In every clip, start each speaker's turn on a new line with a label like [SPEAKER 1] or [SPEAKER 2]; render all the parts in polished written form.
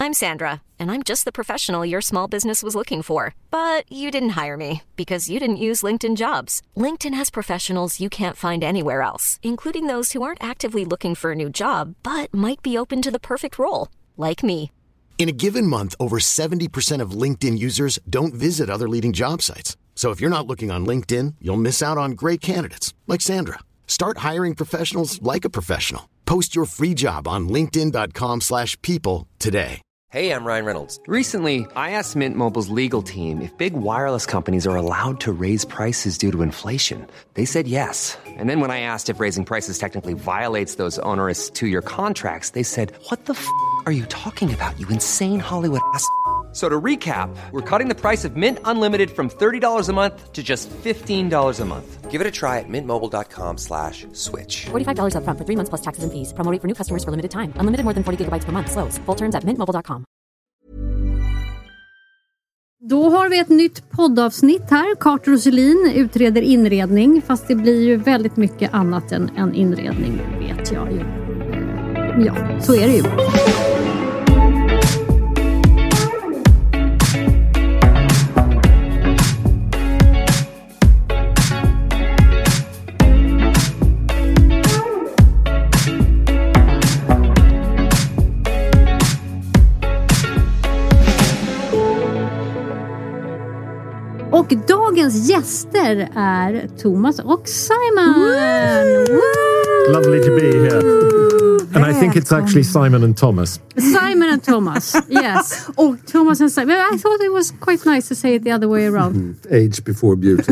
[SPEAKER 1] I'm Sandra, and I'm just the professional your small business was looking for. But you didn't hire me because you didn't use LinkedIn Jobs. LinkedIn has professionals you can't find anywhere else, including those who aren't actively looking for a new job, but might be open to the perfect role, like me.
[SPEAKER 2] In a given month, over 70% of LinkedIn users don't visit other leading job sites. So if you're not looking on LinkedIn, you'll miss out on great candidates like Sandra. Start hiring professionals like a professional. Post your free job on linkedin.com/people today.
[SPEAKER 3] Hey, I'm Ryan Reynolds. Recently, I asked Mint Mobile's legal team if big wireless companies are allowed to raise prices due to inflation. They said yes. And then when I asked if raising prices technically violates those onerous two-year contracts, they said, "What the f*** are you talking about, you insane Hollywood ass?" So to recap, we're cutting the price of Mint Unlimited from $30 a month to just $15 a month. Give it a try at mintmobile.com/switch.
[SPEAKER 4] $45 up front for 3 months plus taxes and fees. Promo rate for new customers for limited time. Unlimited more than 40 gigabytes per month. Slows full terms at mintmobile.com.
[SPEAKER 5] Då har vi ett nytt poddavsnitt här. Carter och Selin utreder inredning. Fast det blir ju väldigt mycket annat än inredning, vet jag ju. Ja, så är det ju. Och dagens gäster är Thomas och Simon. Woo!
[SPEAKER 6] Lovely to be here. And I think it's actually Simon and Thomas.
[SPEAKER 5] Simon and Thomas, yes. Och Thomas and Simon. I thought it was quite nice to say it the other way around.
[SPEAKER 7] Age before beauty.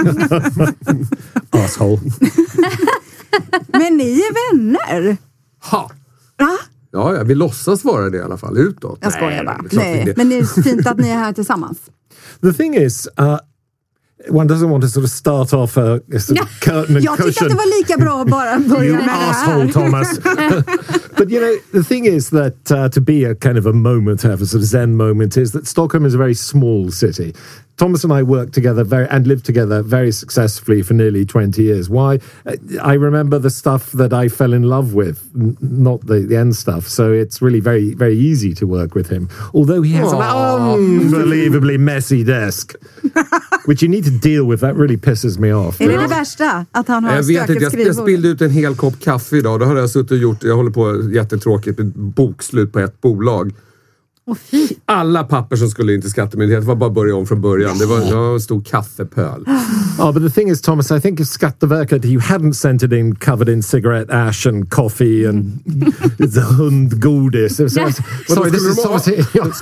[SPEAKER 6] Asshole.
[SPEAKER 8] Men ni är vänner.
[SPEAKER 7] Ha! Ja, vi låtsas vara det i alla fall utåt.
[SPEAKER 8] Jag skojar bara. Nej, men det är fint att ni är här tillsammans.
[SPEAKER 6] The thing is, one doesn't want to sort of start off a sort of curtain and
[SPEAKER 8] Jag tycker att det var lika bra att bara börja med det här.
[SPEAKER 6] You asshole, Thomas. But you know, the thing is that to be a kind of a moment, to have a sort of zen moment, is that Stockholm is a very small city. Thomas and I worked together and lived together very successfully for nearly 20 years. Why? I remember the stuff that I fell in love with, not the end stuff. So it's really very, very easy to work with him. Although he has an unbelievably messy desk, which you need to deal with. That really pisses me off.
[SPEAKER 8] Är det värsta? Att han har stökigt skrivbord?
[SPEAKER 7] Jag spillde ut en hel kopp kaffe idag. Då har jag suttit och gjort, jag håller på jättetråkigt med bokslut på ett bolag. Alla papper som skulle in till Skattemyndigheten var bara börja om från början. Det var en stor kaffepöl.
[SPEAKER 6] Oh, but the thing is, Thomas, I think if Skatteverket, you hadn't sent it in covered in cigarette ash and coffee and the hundgodis. Sorry, this is obviously...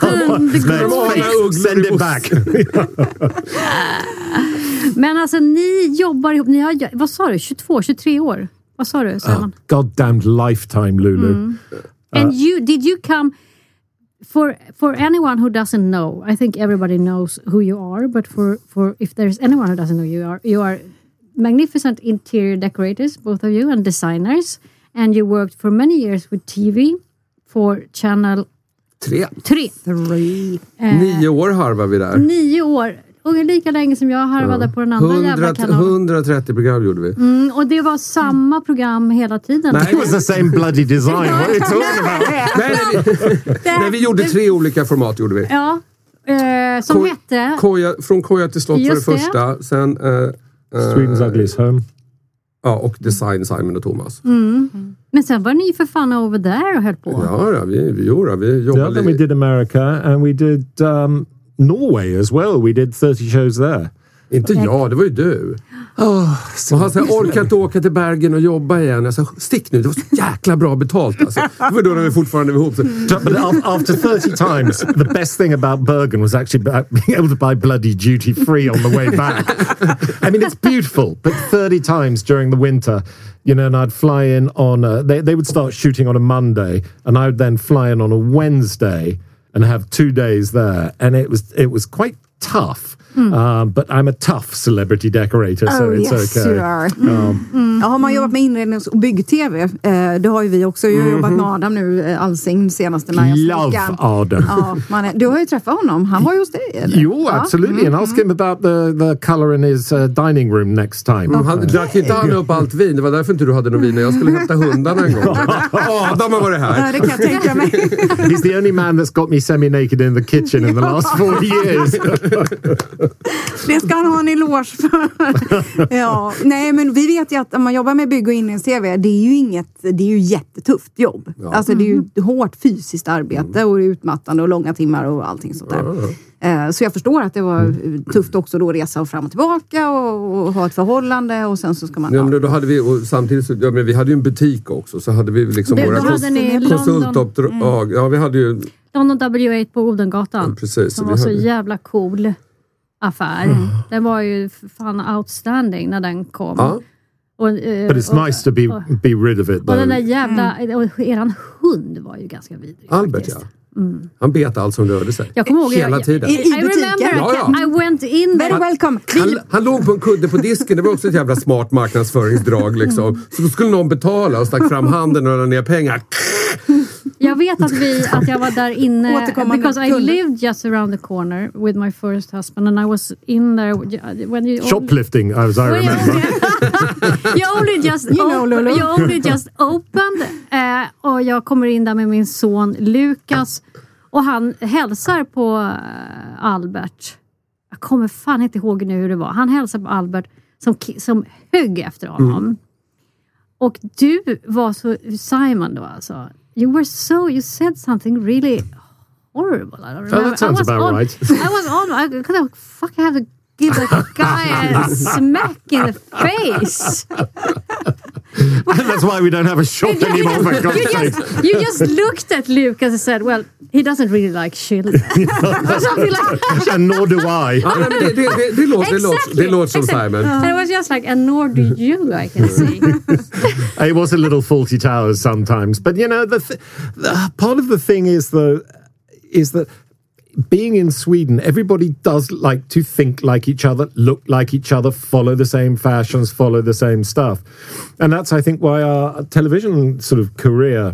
[SPEAKER 6] Send it back.
[SPEAKER 5] Men alltså, ni jobbar ihop. Ni har, vad sa du? 22, 23 år? Vad sa du, Simon?
[SPEAKER 6] Goddamned lifetime, Lulu.
[SPEAKER 5] And did you come... For anyone who doesn't know, I think everybody knows who you are, but for if there's anyone who doesn't know you are magnificent interior decorators, both of you, and designers, and you worked for many years with TV for Channel
[SPEAKER 7] 3. 9 år harvar vi där.
[SPEAKER 5] 9 år. Och lika länge som jag harvade på den andra jävla kanalen.
[SPEAKER 7] 130 program gjorde vi.
[SPEAKER 5] Och det var samma program hela tiden.
[SPEAKER 6] It was the same bloody design. What are you talking about?
[SPEAKER 7] Nej, vi gjorde 3 olika format gjorde vi.
[SPEAKER 5] Ja. Som hette...
[SPEAKER 7] Från Koja till slott var det första. Sen...
[SPEAKER 6] Sweden's Ugliest Home.
[SPEAKER 7] Ja, och Design, Simon och Thomas.
[SPEAKER 5] Men sen var ni för fan over there och höll på.
[SPEAKER 7] Ja, vi jobbade.
[SPEAKER 6] Yeah, then we did America and we did... Norway as well. We did 30 shows there.
[SPEAKER 7] Inte jag, det var ju du. Och han sa, orkar inte åka till Bergen och jobba igen. Jag sa, stick nu, det var så jäkla bra betalt. Alltså. Det var då när vi fortfarande var ihop.
[SPEAKER 6] But after 30 times, the best thing about Bergen was actually being able to buy bloody duty free on the way back. I mean, it's beautiful, but 30 times during the winter, you know, and I'd fly in on they would start shooting on a Monday, and I would then fly in on a Wednesday and have 2 days there, and it was quite tough. But I'm a tough celebrity decorator, so it's
[SPEAKER 8] yes,
[SPEAKER 6] okay.
[SPEAKER 8] You are. Har man jobbat med inrednings- och bygg-tv, det har ju vi också. Jag har jobbat med Adam nu, Alsing, senaste
[SPEAKER 6] Love Adam.
[SPEAKER 8] Ja, du har ju träffat honom. Han var ju hos dig, eller?
[SPEAKER 6] Jo, absolutely. And ask him about the colour in his dining room next time.
[SPEAKER 7] Han drack inte upp allt vin. Det var därför inte du hade någon vin när jag skulle hämta hundarna en gång. Adam har varit här.
[SPEAKER 8] Ja, det kan jag tänka mig.
[SPEAKER 6] He's the only man that's got me semi-naked in the kitchen in the last 40 years.
[SPEAKER 8] Det ska han ha en eloge för. Ja, nej, men vi vet ju att om man jobbar med bygg- och inrednings-tv, det är ju jättetufft jobb. Ja. Alltså det är ju hårt fysiskt arbete och utmattande och långa timmar och allting sånt där. Så jag förstår att det var tufft också då att resa fram och tillbaka och ha ett förhållande och sen så ska man...
[SPEAKER 7] Ja, men då hade vi, och samtidigt så, men vi hade ju en butik också, så hade vi liksom våra konsultuppdrag. Ja, vi hade ju...
[SPEAKER 5] London W8 på Odengatan.
[SPEAKER 7] Ja, precis.
[SPEAKER 5] Som var så jävla cool affär. Den var ju fan outstanding när den kom.
[SPEAKER 7] Ja.
[SPEAKER 6] But it's nice to be rid of it.
[SPEAKER 5] Och den där jävla... Och eran hund var ju ganska vidrig.
[SPEAKER 7] Albert,
[SPEAKER 5] faktiskt.
[SPEAKER 7] Han bet allt som rörde sig.
[SPEAKER 5] Jag kommer ihåg
[SPEAKER 7] hela tiden.
[SPEAKER 8] I butiken?
[SPEAKER 5] I went in there.
[SPEAKER 8] Very welcome.
[SPEAKER 7] Han låg på en kudde på disken. Det var också ett jävla smart marknadsföringsdrag liksom. Så då skulle någon betala och stack fram handen och la ner pengar.
[SPEAKER 5] Jag vet att jag var där inne because I lived just around the corner with my first husband and I was in there when you
[SPEAKER 6] shoplifting, as I remember.
[SPEAKER 5] you only just opened och jag kommer in där med min son Lukas och han hälsar på Albert. Jag kommer fan inte ihåg nu hur det var. Han hälsar på Albert som högg efter honom. Och du var så Simon då alltså. You said something really horrible. I don't remember.
[SPEAKER 6] That sounds about right.
[SPEAKER 5] I have to give the guy a smack in the face.
[SPEAKER 6] And that's why we don't have a shop anymore, for God's sake.
[SPEAKER 5] You just looked at Lucas and said, well, he doesn't really like children.
[SPEAKER 6] And nor do I.
[SPEAKER 7] Det låter som Simon.
[SPEAKER 5] And it was just like, and nor do you, I can see.
[SPEAKER 6] It was a little Fawlty Towers sometimes. But, you know, the part of the thing is that being in Sweden, everybody does like to think like each other, look like each other, follow the same fashions, follow the same stuff. And that's, I think, why our television sort of career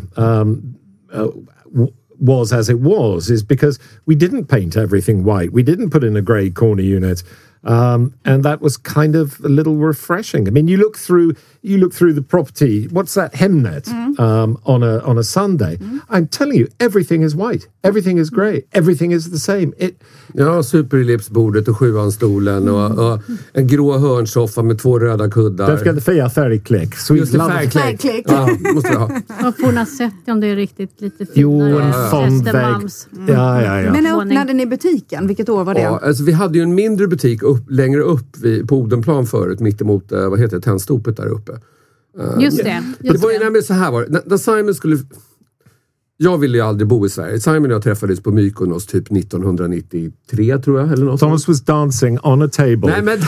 [SPEAKER 6] was as it was, is because we didn't paint everything white. We didn't put in a grey corner unit. And that was kind of a little refreshing. I mean, you look through the property. What's that Hemnet on a Sunday? I'm telling you, everything is white. Everything is grey. Everything is the same.
[SPEAKER 7] Ja, superellipsbordet och sjuanstolen och en grå hörnsoffa med 2 röda kuddar.
[SPEAKER 6] Don't forget the färgklick.
[SPEAKER 7] Just det, färgklick. Ja, måste jag ha.
[SPEAKER 5] Och på sätt om det är riktigt lite finare.
[SPEAKER 6] Jo, en fondvägg. Ja.
[SPEAKER 8] Men öppnade ni butiken? Vilket år var det?
[SPEAKER 7] Ja, alltså vi hade ju en mindre butik längre upp på Odenplan förut, mittemot Tennstopet där uppe.
[SPEAKER 5] Just det.
[SPEAKER 7] Det var ju nämligen så här var det. När Simon skulle... Jag ville ju aldrig bo i Sverige. Simon och jag träffades på Mykonos typ 1993, tror jag. Eller något.
[SPEAKER 6] Thomas was dancing on a table.
[SPEAKER 7] Nej, men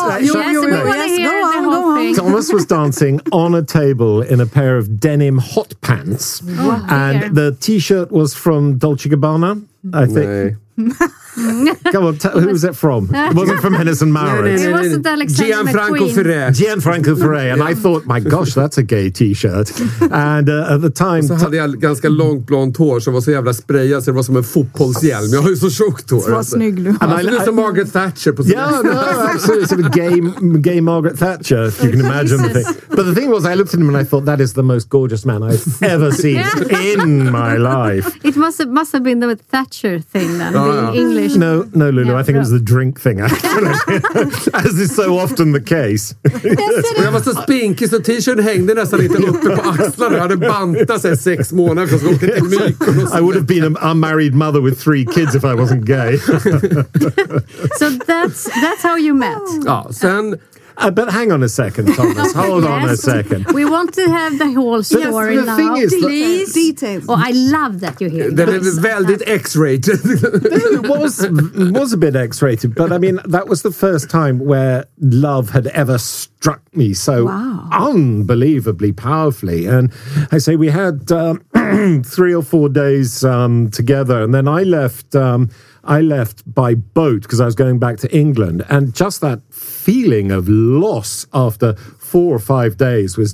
[SPEAKER 6] Thomas was dancing on a table in a pair of denim hot pants. And the t-shirt was from Dolce & Gabbana, I think.
[SPEAKER 7] Nej.
[SPEAKER 6] Come on, who was it from? It wasn't from Henderson Maurits.
[SPEAKER 5] It wasn't Alexander McQueen.
[SPEAKER 6] Gianfranco Ferré. And I thought, my gosh, that's a gay t-shirt. And at the time...
[SPEAKER 7] Så hade jag ganska långt blont hår som var så jävla sprayad så det var som en fotbollshjälm. Jag har ju så tjockt hår.
[SPEAKER 8] Så var snygg du.
[SPEAKER 7] Det är som Margaret Thatcher på
[SPEAKER 6] yeah, no, absolutely. Sort of gay Margaret Thatcher, if you can imagine the thing. But the thing was, I looked at him and I thought, that is the most gorgeous man I've ever seen in my life.
[SPEAKER 5] It must have been the Thatcher thing then, the English.
[SPEAKER 6] No, Lulu, I think it was the drink thing, actually. As is so often the case.
[SPEAKER 7] Och jag var så spinkig så t-shirten hängde nästan lite uppe på axlarna. Jag hade bantat sig 6 månader för att åka till Mykonos.
[SPEAKER 6] I would have been an unmarried mother with 3 kids if I wasn't gay.
[SPEAKER 5] So that's how you met.
[SPEAKER 7] Ja, sen...
[SPEAKER 6] But hang on a second, Thomas. Hold on a second.
[SPEAKER 5] We want to have the whole story
[SPEAKER 6] the
[SPEAKER 5] now.
[SPEAKER 6] Thing is
[SPEAKER 5] please.
[SPEAKER 8] Details.
[SPEAKER 5] Oh, I love that you're here.
[SPEAKER 7] Den är väldigt X-rated.
[SPEAKER 6] It was a bit X-rated, but I mean, that was the first time where love had ever struck me so unbelievably powerfully. And I say we had 3 or 4 days together, and then I left by boat because I was going back to England, and just that feeling of loss after 4 or 5 days was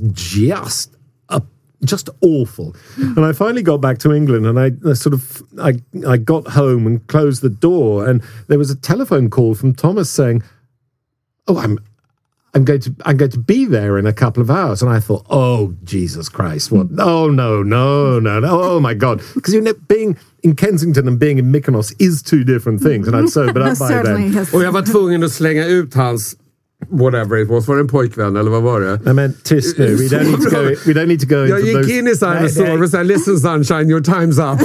[SPEAKER 6] just awful. And I finally got back to England, and I got home and closed the door, and there was a telephone call from Thomas saying, "Oh, I'm going to be there in a couple of hours." And I thought, "Oh, Jesus Christ, what? Oh, no. Oh, my God." Because, being in Kensington and being in Mykonos is 2 different things. And I'd sobered up by then.
[SPEAKER 7] Och jag var tvungen att slänga ut hans whatever it was. Var det en pojkvän eller vad var det?
[SPEAKER 6] Nej, men tyst nu. We don't need to go into
[SPEAKER 7] those... Jag gick in i Simons store och sa, "Listen sunshine, your time's up."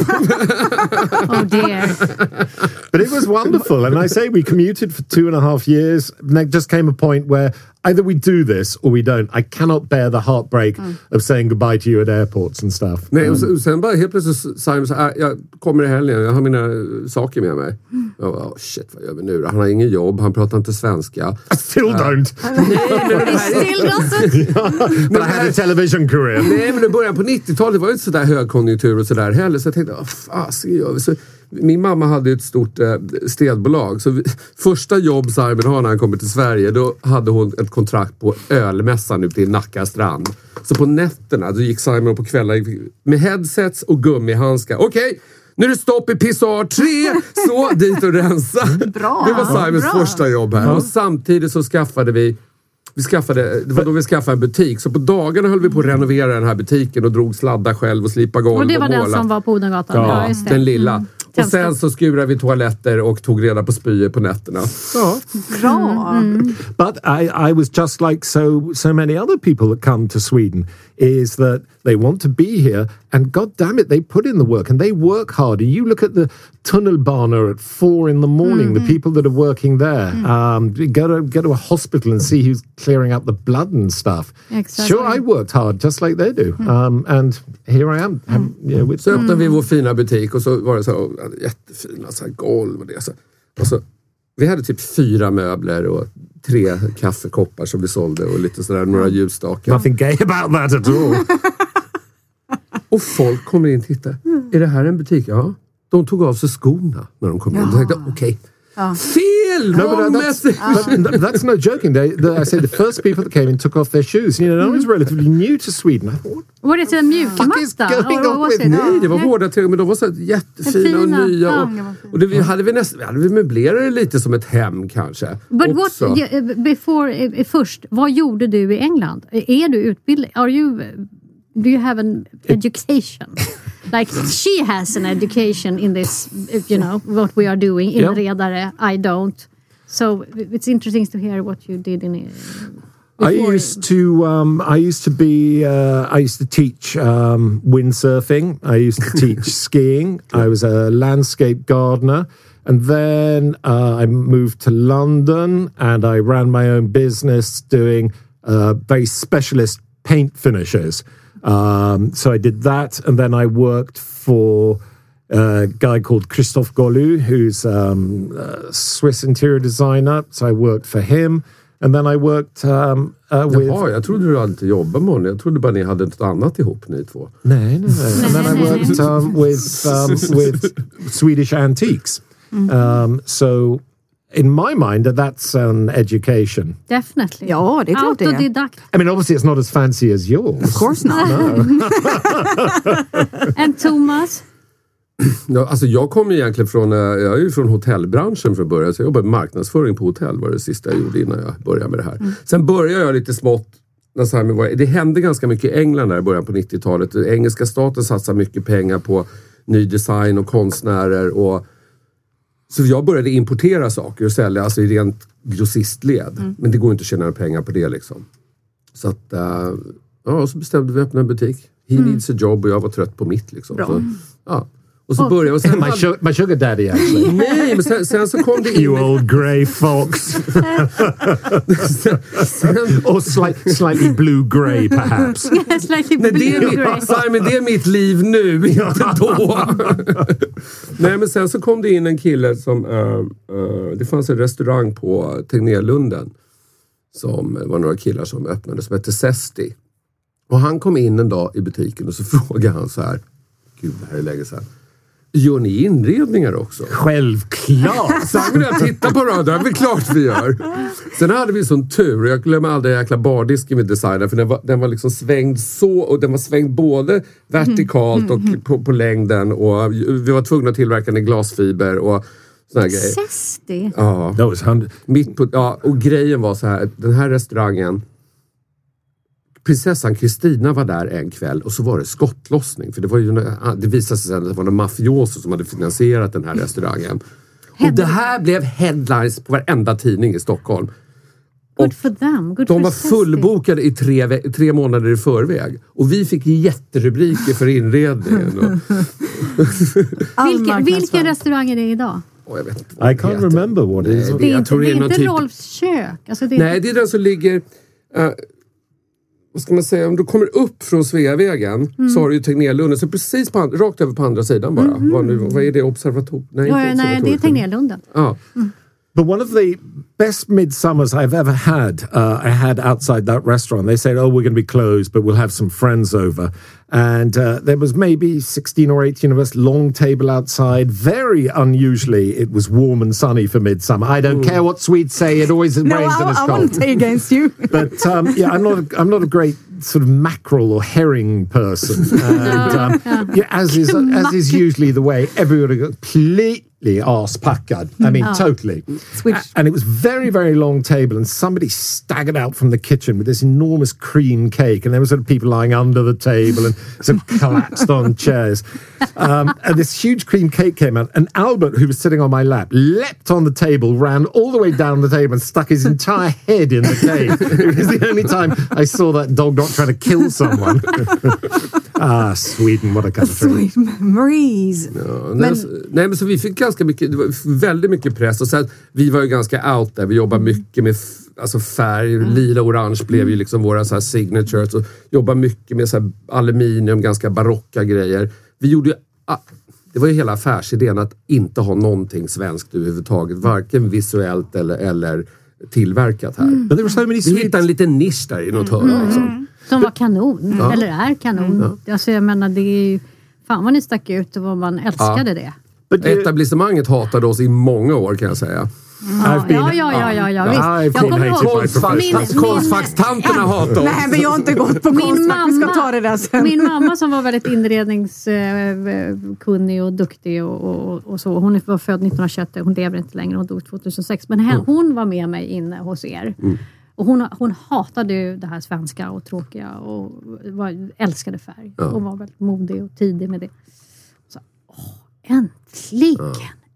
[SPEAKER 5] Oh dear.
[SPEAKER 6] But it was wonderful. And I say we commuted for 2.5 years. And there just came a point where either we do this or we don't. I cannot bear the heartbreak of saying goodbye to you at airports and stuff.
[SPEAKER 7] Nej, och sen bara helt plötsligt Simon sa, "Jag kommer i helgen, jag har mina saker med mig." Jag bara, shit, vad gör vi nu? Han har ingen jobb, han pratar inte svenska.
[SPEAKER 6] I still don't.
[SPEAKER 5] Still doesn't.
[SPEAKER 6] But I had a television career.
[SPEAKER 7] Nej, men i början på 90-talet var det inte sådär högkonjunktur och sådär heller. Så jag tänkte, så min mamma hade ett stort städbolag. Så första jobb Simon har när han kommer till Sverige, då hade hon ett kontrakt på ölmässan ute i Nacka strand. Så på nätterna, då gick Simon på kvällar med headsets och gummihandskar. Okej, nu är det stopp i pissoar 3, så dit och rensa.
[SPEAKER 8] Bra,
[SPEAKER 7] det var Simons första jobb här. Och samtidigt så skaffade det var då vi skaffade en butik. Så på dagarna höll vi på att renovera den här butiken och drog sladdar själv och slipa golv och
[SPEAKER 5] det var
[SPEAKER 7] måla.
[SPEAKER 5] den som var på Odengatan.
[SPEAKER 7] Ja, just det. Den lilla. Och sen så skurade vi toaletter och tog reda på spyor på nätterna. Ja.
[SPEAKER 8] Bra.
[SPEAKER 6] But I was just like so many other people that come to Sweden, is that they want to be here, and god damn it, they put in the work and they work hard. And you look at the tunnelbana at 4 in the morning, the people that are working there. Go to a hospital and see who's clearing up the blood and stuff.
[SPEAKER 5] Exactly.
[SPEAKER 6] Sure, I worked hard just like they do. And here I am.
[SPEAKER 7] Så öppnade vi vår fina butik och så var det så jättefina så här golv och det. Så vi hade typ 4 möbler och 3 kaffekoppar som vi sålde och lite sådär, några ljusstakar.
[SPEAKER 6] Nothing gay about that at all.
[SPEAKER 7] Och folk kommer in och tittar. Är det här en butik? Ja. De tog av sig skorna när de kom in. Jag tänkte, okej. Fel!
[SPEAKER 6] No, but that's no joking. I say the first people that came in took off their shoes. I was relatively new to Sweden. I thought,
[SPEAKER 5] var det en mjukmatta?
[SPEAKER 7] Nej, det var hårda träd, men de var så jättefina och nya. Och vi hade möblerat det lite som ett hem kanske.
[SPEAKER 5] But först, vad gjorde du i England? Är du utbildad? Do you have an education? Like she has an education in this, what we are doing in Redare. I don't. So it's interesting to hear what you did in.
[SPEAKER 6] I used to teach windsurfing. I used to teach skiing. I was a landscape gardener. And then I moved to London and I ran my own business doing very specialist paint finishes. So I did that, and then I worked for a guy called Christophe Gollu, who's a Swiss interior designer. So I worked for him, and then I worked with...
[SPEAKER 7] jag trodde du hade inte jobbat med honom. Jag trodde bara ni hade något annat ihop, ni två.
[SPEAKER 6] Nej. And then I worked with Swedish antiques. So... in my mind, that's an education.
[SPEAKER 5] Definitely.
[SPEAKER 8] Ja, det är klart det.
[SPEAKER 5] Autodidakt.
[SPEAKER 6] I mean, obviously it's not as fancy as yours.
[SPEAKER 8] Of course not.
[SPEAKER 6] No.
[SPEAKER 5] And Thomas?
[SPEAKER 7] Ja, alltså jag kommer egentligen från, jag är ju från hotellbranschen från början. Så jag jobbade med marknadsföring på hotell, var det sista jag gjorde innan jag började med det här. Sen började jag lite smått. Det hände ganska mycket i England där i början på 90-talet. Engelska staten satsade mycket pengar på ny design och konstnärer och så jag började importera saker och sälja, alltså i rent grossistled. Men det går inte att tjäna pengar på det liksom. Så att, så bestämde vi att öppna en butik. He needs a job och jag var trött på mitt liksom. Så, och så började jag...
[SPEAKER 6] My sugar daddy actually.
[SPEAKER 7] Nej, men sen så kom det in...
[SPEAKER 6] You old grey fox. Or slightly blue-grey perhaps.
[SPEAKER 5] Slightly blue-grey.
[SPEAKER 7] Simon, det är mitt liv nu, inte då. Nej, men sen så kom det in en kille som... det fanns en restaurang på Tegnérlunden som var några killar som öppnade som hette Zesty. Och han kom in en dag i butiken och så frågade han så här: Gud, det här är länge sedan. Gör ni inredningar också?
[SPEAKER 6] Självklart!
[SPEAKER 7] Sandra, titta på det, det är väl klart vi gör. Sen hade vi sån tur, jag glömmer aldrig jäkla bardisken vi designade, för den var liksom svängd så, och den var svängd både vertikalt och på längden, och vi var tvungna att tillverka den i glasfiber och såna här grejer.
[SPEAKER 5] Zesty.
[SPEAKER 7] Ja. Mitt på, ja, och grejen var så här, den här restaurangen, prinsessan Kristina var där en kväll och så var det skottlossning, för det visade sig sen att det var en mafioso som hade finansierat den här restaurangen. Och det här blev headlines på varenda tidning i Stockholm.
[SPEAKER 5] Good for them. Good
[SPEAKER 7] de
[SPEAKER 5] for
[SPEAKER 7] var fullbokade i 3 månader i förväg. Och vi fick jätterubriker för inredningen.
[SPEAKER 5] Vilken restaurang är det idag?
[SPEAKER 7] Jag vet inte
[SPEAKER 6] I can't remember what it is.
[SPEAKER 5] Det är inte Rolfs kök. Alltså
[SPEAKER 7] Nej, det är den som ligger... vad ska man säga, om du kommer upp från Sveavägen så har du ju Tegnérlunden, så precis rakt över på andra sidan bara. Vad är det? Observator?
[SPEAKER 5] Nej, det är Tegnérlunden.
[SPEAKER 7] Ja.
[SPEAKER 6] But one of the best midsummers I've ever had, I had outside that restaurant. They said, we're going to be closed, but we'll have some friends over. And there was maybe 16 or 18 of us, long table outside. Very unusually, it was warm and sunny for midsummer. I don't care what Swedes say, it always rains and it's cold.
[SPEAKER 8] I wouldn't say against you.
[SPEAKER 6] But yeah, I'm not a great sort of mackerel or herring person. And yeah, as is usually the way, everybody got completely arse-packad. I mean, totally. And it was very, very long table, and somebody staggered out from the kitchen with this enormous cream cake, and there were sort of people lying under the table and sort of collapsed on chairs. And this huge cream cake came out, and Albert, who was sitting on my lap, leapt on the table, ran all the way down the table and stuck his entire head in the cake. It was the only time I saw that dog not trying to kill someone. Sweden, what a country.
[SPEAKER 8] Sweet memories.
[SPEAKER 7] Ja, men så vi fick ganska mycket, det var väldigt mycket press, och sen vi var ju ganska out där. Vi jobbade mycket med färg, lila och orange blev ju liksom våra så här signatures, och jobbade mycket med så här aluminium, ganska barocka grejer. Vi gjorde ju, det var ju hela affärsidén att inte ha någonting svenskt överhuvudtaget, varken visuellt eller tillverkat här. Men det var så vi hittade en liten nisch där i något hörn liksom.
[SPEAKER 5] Som var kanon, eller är kanon. Alltså jag menar, det är ju, fan vad ni stack ut och vad man älskade det.
[SPEAKER 7] Etablissemanget hatade oss i många år, kan jag säga. Konstfackstanterna hatar oss.
[SPEAKER 8] Nej, men jag har inte gått på Konstfack. Vi ska ta det där sen.
[SPEAKER 5] Min mamma, som var väldigt inredningskunnig och duktig och så. Hon var född 1921. Hon lever inte längre. Hon dog 2006. Men hon var med mig inne hos er. Och hon hatade ju det här svenska och tråkiga och älskade färg. Hon var väldigt modig och tidig med det. Så, äntligen!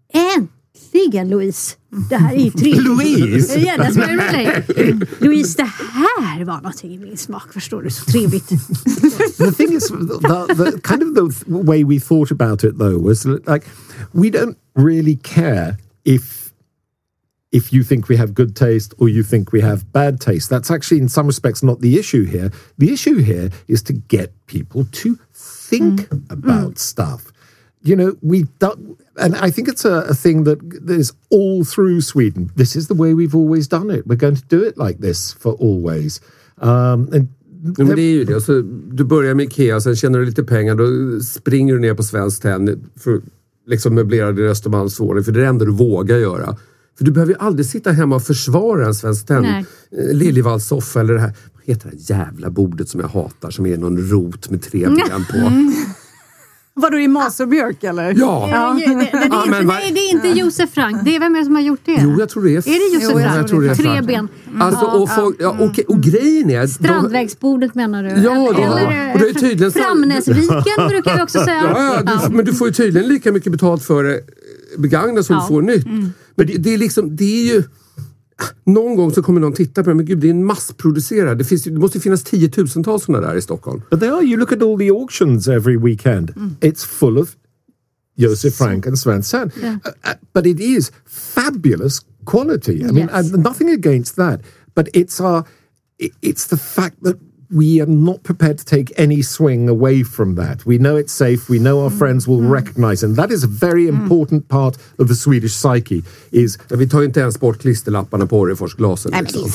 [SPEAKER 5] Louise. Det här är ju trevligt.
[SPEAKER 6] Louise?
[SPEAKER 5] Yeah, that's my relate. Louise, det här var någonting i min smak, förstår du? Så trevligt.
[SPEAKER 6] The thing is, the kind of the way we thought about it, though, was like, we don't really care if you think we have good taste or you think we have bad taste. That's actually, in some respects, not the issue here. The issue here is to get people to think about stuff. You know, and I think it's a thing that is all through Sweden. This is the way we've always done it. We're going to do it like this for always. Men
[SPEAKER 7] det är ju det. Så du börjar med Ikea, sen tjänar du lite pengar, då springer du ner på Svenskt Tenn för att liksom möblera din Östermalmsvåning, för det är det enda du vågar göra. För du behöver ju aldrig sitta hemma och försvara en Svenskt Tenn Liljevalchs-soffa eller det här. Vad heter det jävla bordet som jag hatar, som är någon rot med 3 ben på?
[SPEAKER 8] Var du i Maserbjörk eller?
[SPEAKER 7] Ja.
[SPEAKER 5] Det är inte Josef Frank. Det är vem är det som har gjort det?
[SPEAKER 7] Jo, jag tror det är.
[SPEAKER 5] Är det Josef Frank?
[SPEAKER 7] Jag tror det är
[SPEAKER 5] 3 ben.
[SPEAKER 7] Alltså, och grejen är...
[SPEAKER 5] Strandvägsbordet menar du?
[SPEAKER 7] Ja, eller
[SPEAKER 6] och det är tydligen
[SPEAKER 5] Framnäsviken brukar vi också säga.
[SPEAKER 7] Men du får ju tydligen lika mycket betalt för det begagnat som du får nytt. Men det är liksom, det är ju... Någon gång så kommer någon titta på det, men gud, det är en massproducerad. Det måste finnas 10 000-tals sådana där i Stockholm.
[SPEAKER 6] But they are. You look at all the auctions every weekend. It's full of Josef Frank and Svenskt Tenn. But it is fabulous quality. I mean, nothing against that. But it's the fact that we are not prepared to take any swing away from that. We know it's safe. We know our friends will recognize, and that is a very important part of the Swedish psyche.
[SPEAKER 7] Vi tar ju inte ens bort klisterlapparna på Orreforsglasen.
[SPEAKER 8] Liksom.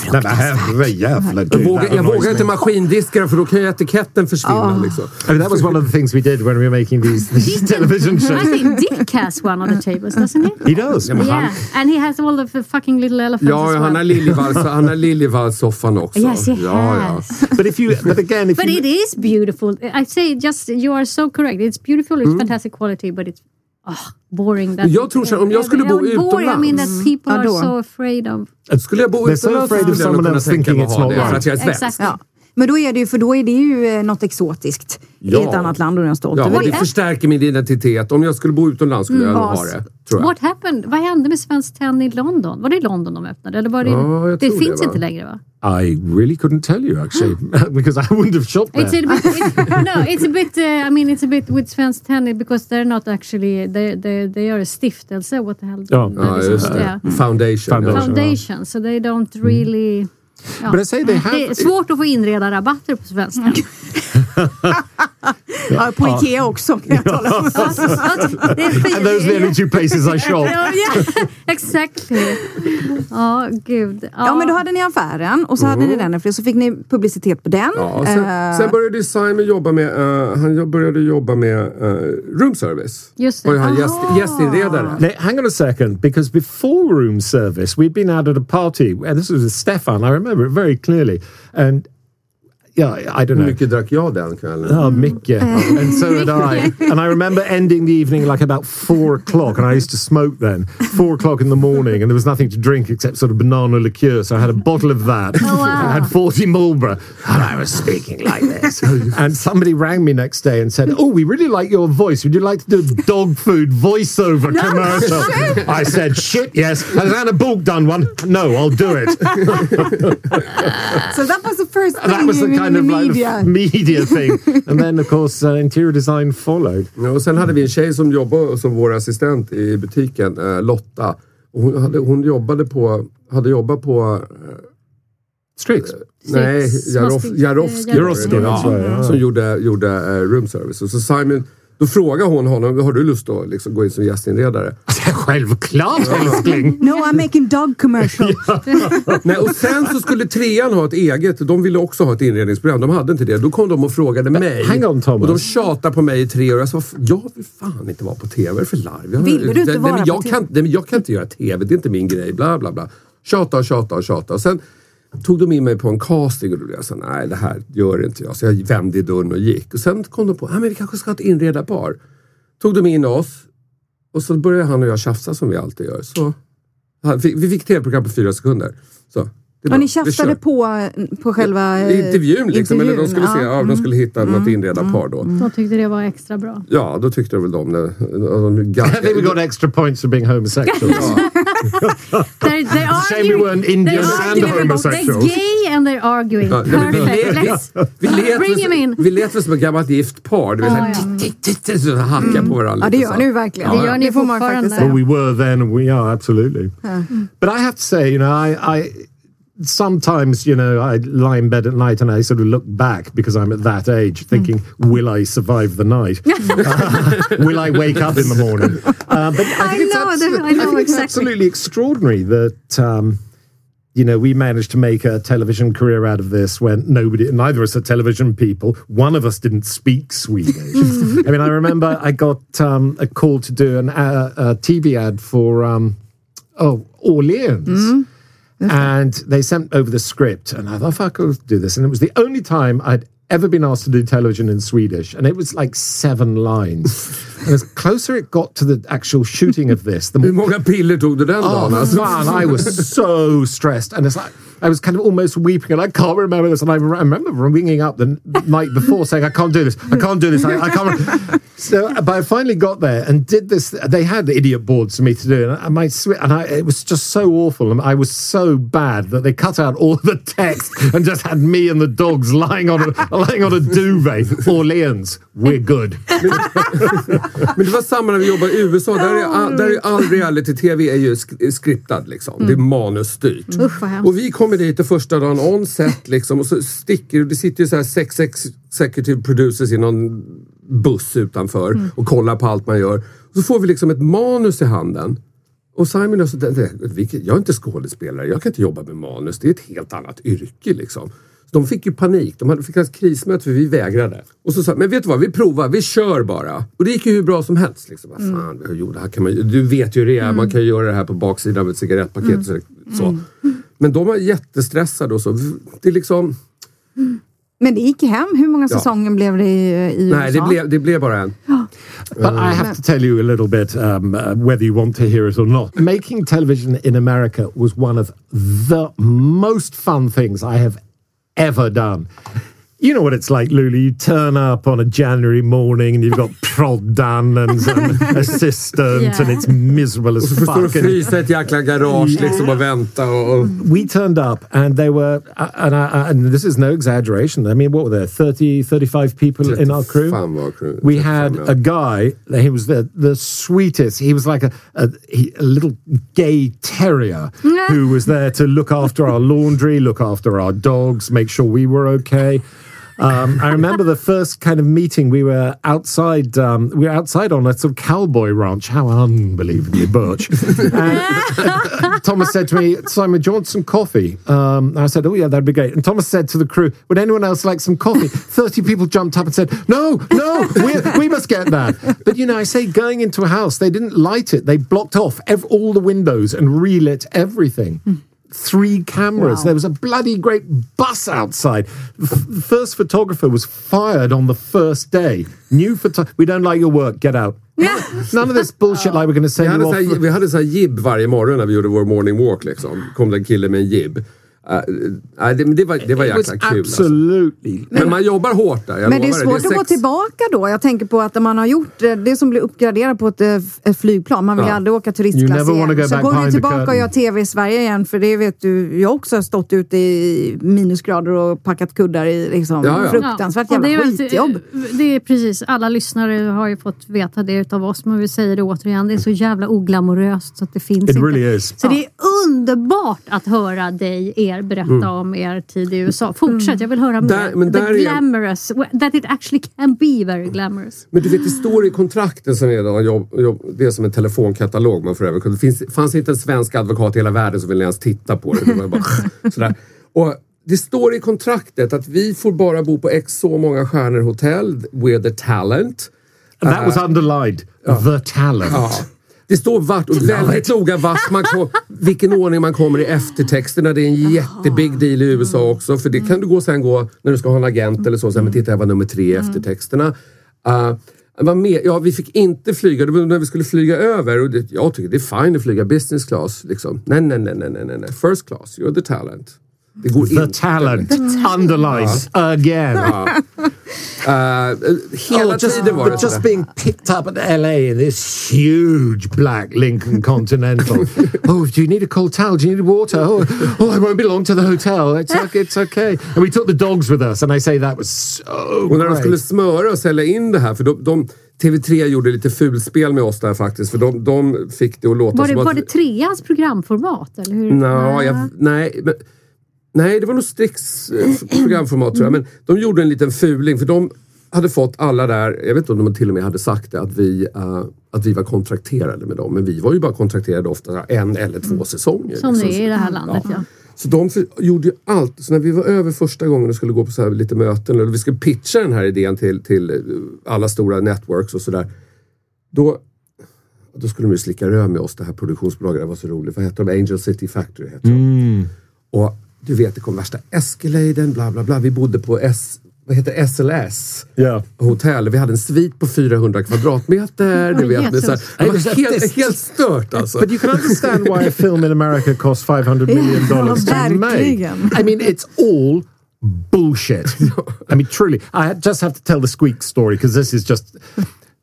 [SPEAKER 7] Jag vågar inte maskindiskar för då kan ju etiketten försvinna. Liksom.
[SPEAKER 6] I mean, that was one of the things we did when we were making these television shows.
[SPEAKER 5] I think Dick has one on the tables, doesn't he?
[SPEAKER 6] He does.
[SPEAKER 5] Yeah, and he has all the fucking little elephants as well.
[SPEAKER 7] Han har Liljevalchs-soffan också.
[SPEAKER 5] Yes, he has.
[SPEAKER 6] But
[SPEAKER 5] it is beautiful. I say just, you are so correct. It's beautiful, it's fantastic quality, but it's boring.
[SPEAKER 7] Jag tror så, om jag skulle bo utomlands.
[SPEAKER 5] I mean that people are so afraid of.
[SPEAKER 7] Skulle jag bo utomlands
[SPEAKER 6] so afraid of someone else thinking it's not right.
[SPEAKER 7] För att jag är svensk.
[SPEAKER 5] Exactly.
[SPEAKER 8] Ja. Men då är det ju något exotiskt i ett annat land och jag är stolt över
[SPEAKER 7] det. Det förstärker min identitet. Om jag skulle bo utomlands skulle jag nog ha det, tror jag.
[SPEAKER 5] What happened? Vad hände med Svenskt Tenn i London? Var det i London de öppnade? Eller var det, det finns inte längre, va?
[SPEAKER 6] I really couldn't tell you actually because I wouldn't have shopped there.
[SPEAKER 5] It's a bit with Svenskt Tenn because they're not actually they are a stiftelse. What the hell? Foundation. So they don't really. Ja.
[SPEAKER 6] But I say they have,
[SPEAKER 5] det är svårt att få inreda rabatter på svenska.
[SPEAKER 8] På Ikea också kan jag tala om.
[SPEAKER 6] And those are the only two places I shop.
[SPEAKER 5] Exactly. Gud.
[SPEAKER 8] Ja, men då hade ni affären och så hade ni den efter så fick ni publicitet på den.
[SPEAKER 7] Ja, sen började Simon jobba med room service.
[SPEAKER 5] Just det.
[SPEAKER 7] Och han gästinredare.
[SPEAKER 6] Hang on a second, because before room service we'd been out at a party and this was with Stefan. I remember it very clearly. And yeah, I don't know.
[SPEAKER 7] Hur mycket drack jag den kvällen?
[SPEAKER 6] Oh, mycket. And so had I. And I remember ending the evening like about 4 o'clock, and I used to smoke then. 4 o'clock in the morning, and there was nothing to drink except sort of banana liqueur, so I had a bottle of that.
[SPEAKER 5] Oh, wow.
[SPEAKER 6] I had 40 Marlboro, and I was speaking like this. And somebody rang me next day and said, "Oh, we really like your voice. Would you like to do a dog food voiceover commercial?" I said, "Shit, yes. Has Anna Book done one? No, I'll do it."
[SPEAKER 8] So that was the first thing.
[SPEAKER 6] That was the kind of like media thing. And then of course interior design followed.
[SPEAKER 7] Ja, och sen hade vi en tjej som jobbade som vår assistent i butiken, Lotta. Och hon hade jobbat på
[SPEAKER 6] Strix?
[SPEAKER 7] Nej, Jarowski som gjorde room service. Och så Simon, då frågade hon honom, har du lust att liksom gå in som gästinredare?
[SPEAKER 6] Självklart, älskling!
[SPEAKER 8] No, I'm making dog commercial.
[SPEAKER 7] Nej, och sen så skulle 3an ha ett eget, de ville också ha ett inredningsprogram, de hade inte det. Då kom de och frågade mig.
[SPEAKER 6] Hang on, Thomas.
[SPEAKER 7] Och de tjatade på mig i 3 år. Jag sa, jag vill fan inte vara på tv för live.
[SPEAKER 8] Vill du inte vara på tv?
[SPEAKER 7] Jag kan inte göra tv, det är inte min grej, bla bla bla. Tjata. Och sen tog de in mig på en casting och då jag sa, nej det här gör inte jag. Så jag vände i dörren och gick. Och sen kom de på, men vi kanske ska ha ett inredarpar. Tog de in oss och så började han och jag tjafsa som vi alltid gör. Så vi fick tv-program på 4 sekunder. Så,
[SPEAKER 8] och ni tjafsade på själva
[SPEAKER 7] intervjun liksom. Eller de skulle de skulle hitta något inredarpar då.
[SPEAKER 5] De tyckte det var extra bra.
[SPEAKER 7] Ja, då tyckte väl de
[SPEAKER 6] I think we got extra points for being homosexual.
[SPEAKER 5] They're
[SPEAKER 6] shame we weren't Indian and homosexual.
[SPEAKER 5] They're gay and they're arguing. Perfect. Bring him in.
[SPEAKER 7] Vi lät väl som ett gammalt gift par. Det vill säga, hacka på varandra.
[SPEAKER 8] Ja, det gör ni verkligen.
[SPEAKER 5] Det gör ni fortfarande.
[SPEAKER 6] Well, we were then and we are, absolutely. But I have to say, you know, I sometimes, you know, I lie in bed at night and I sort of look back because I'm at that age thinking, will I survive the night? Will I wake up in the morning? But I think it's absolutely extraordinary that, you know, we managed to make a television career out of this when neither of us are television people. One of us didn't speak Swedish. I mean, I remember I got a call to do a TV ad for Orleans. And they sent over the script, and I thought, if I could do this. And it was the only time I'd ever been asked to do television in Swedish. And it was like 7 lines. And as closer it got to the actual shooting of this...
[SPEAKER 7] Hur många piller tog du den dagen?
[SPEAKER 6] Man, I was so stressed. And it's like, I was kind of almost weeping, and I can't remember this. And I remember ringing up the night before saying, I can't do this. I can't. So, but I finally got there and did this. They had idiot boards for me to do, and it was just so awful. And I was so bad that they cut out all the text and just had me and the dogs lying on a duvet. Orleans, we're good.
[SPEAKER 7] Men det var samma när vi jobbade i USA. Där är all reality-tv är ju skriptad liksom. Det är manusstyrt. Och vi kommer dit det första dagen on set liksom, och så det sitter ju så här 6 executive producers i någon buss utanför och kollar på allt man gör. Och så får vi liksom ett manus i handen. Och Simon sa, jag är inte skådespelare, jag kan inte jobba med manus, det är ett helt annat yrke liksom. Så de fick ju panik, fick ett krismöte för vi vägrade. Och så sa, men vet du vad, vi provar, vi kör bara. Och det gick ju hur bra som helst liksom. Det här kan man, du vet ju det, man kan göra det här på baksidan av ett cigarettpaket så. Men de var jättestressade och så. Det är liksom...
[SPEAKER 8] Men det gick hem. Hur många säsonger blev det i USA?
[SPEAKER 7] Nej, det blev bara en.
[SPEAKER 6] But I have to tell you a little bit, whether you want to hear it or not. Making television in America was one of the most fun things I have ever done. You know what it's like, Lulu. You turn up on a January morning and you've got prod done and an assistant and it's miserable as fuck.
[SPEAKER 7] Och så frysa ett jäkla garage liksom och vänta.
[SPEAKER 6] We turned up and they were, and this is no exaggeration, I mean, what were there, 30, 35 people in our crew? We had a guy, he was the sweetest, he was like a little gay terrier who was there to look after our laundry, look after our dogs, make sure we were okay. I remember the first kind of meeting. We were outside on a sort of cowboy ranch. How unbelievably butch! And Thomas said to me, "Simon, do you want some coffee?" I said, "Oh yeah, that'd be great." And Thomas said to the crew, "Would anyone else like some coffee?" 30 people jumped up and said, "No, we must get that." But I say going into a house, they didn't light it. They blocked off all the windows and relit everything. 3 cameras. Wow. There was a bloody great bus outside. The first photographer was fired on the first day. We don't like your work, get out. None of this bullshit like we're going to send you off.
[SPEAKER 7] Vi hade så här jib varje morgon när vi gjorde vår morning walk liksom. Kom det en kille med en jib. Det var jäkla kul.
[SPEAKER 6] Absolutely.
[SPEAKER 7] Alltså. Men man jobbar hårt där.
[SPEAKER 8] Men det är svårt att gå tillbaka då. Jag tänker på att man har gjort det som blir uppgraderat på ett flygplan. Man vill aldrig åka turistklass igen. Så går vi tillbaka och gör tv i Sverige igen. För det vet du, jag också har stått ute i minusgrader och packat kuddar i liksom fruktansvärt jävla skitjobb.
[SPEAKER 5] Det är precis, alla lyssnare har ju fått veta det utav oss. Men vi säger det återigen, det är så jävla oglamoröst så att det finns inte.
[SPEAKER 6] Really is.
[SPEAKER 5] Så det är underbart att höra dig berätta om er tid i USA. Fortsätt, jag vill höra mer. The glamorous, that it actually can be very glamorous.
[SPEAKER 7] Men du vet, det står i kontrakten som är då, det är som en telefonkatalog man får över. Det fanns inte en svensk advokat i hela världen som ville ens titta på det. Det var bara sådär. Och det står i kontraktet att vi får bara bo på x så många stjärnor hotell. We're the talent.
[SPEAKER 6] And that was underlined. The talent.
[SPEAKER 7] Det står väldigt noga vilken ordning man kommer i eftertexterna. Det är en jättebig deal i USA också. För det kan du när du ska ha en agent eller så. Men titta, jag var nummer 3 i eftertexterna. Vi fick inte flyga. Det var när vi skulle flyga över. Och jag tycker det är fine att flyga business class. Liksom. Nej. First class, you're the talent. Det går
[SPEAKER 6] the talent underlines again.
[SPEAKER 7] Hela tiden var det
[SPEAKER 6] just being picked up at LA in this huge black Lincoln Continental. Oh, do you need a cold towel? Do you need water? Oh, I won't belong to the hotel. It's okay. And we took the dogs with us, and I say that was so
[SPEAKER 7] Och när de skulle smöra och sälja in det här, för TV3 gjorde lite fulspel med oss där faktiskt, för de fick det att låta som att...
[SPEAKER 5] Var det 3:ans programformat, eller hur?
[SPEAKER 7] Nej, det var nog Strix programformat tror jag. Men de gjorde en liten fuling. För de hade fått alla där. Jag vet inte om de till och med hade sagt det. Att vi var kontrakterade med dem. Men vi var ju bara kontrakterade ofta 1 eller 2 säsonger.
[SPEAKER 5] Som det är i det här landet, ja.
[SPEAKER 7] Så de gjorde ju allt. Så när vi var över första gången och skulle gå på så här lite möten. Eller vi skulle pitcha den här idén till alla stora networks och sådär. Då skulle de ju slicka röv med oss. Det här produktionsbolaget, det var så roligt. Vad heter de? Angel City Factory heter de. Och du vet, det kom värsta Escaladen, bla bla bla. Vi bodde på SLS hotell. Vi hade en svit på 400 kvadratmeter. Det var helt stört alltså.
[SPEAKER 6] But you can understand why a film in America costs $500 million to make. I mean, it's all bullshit. I mean, truly. I just have to tell the Squeak story because this is just...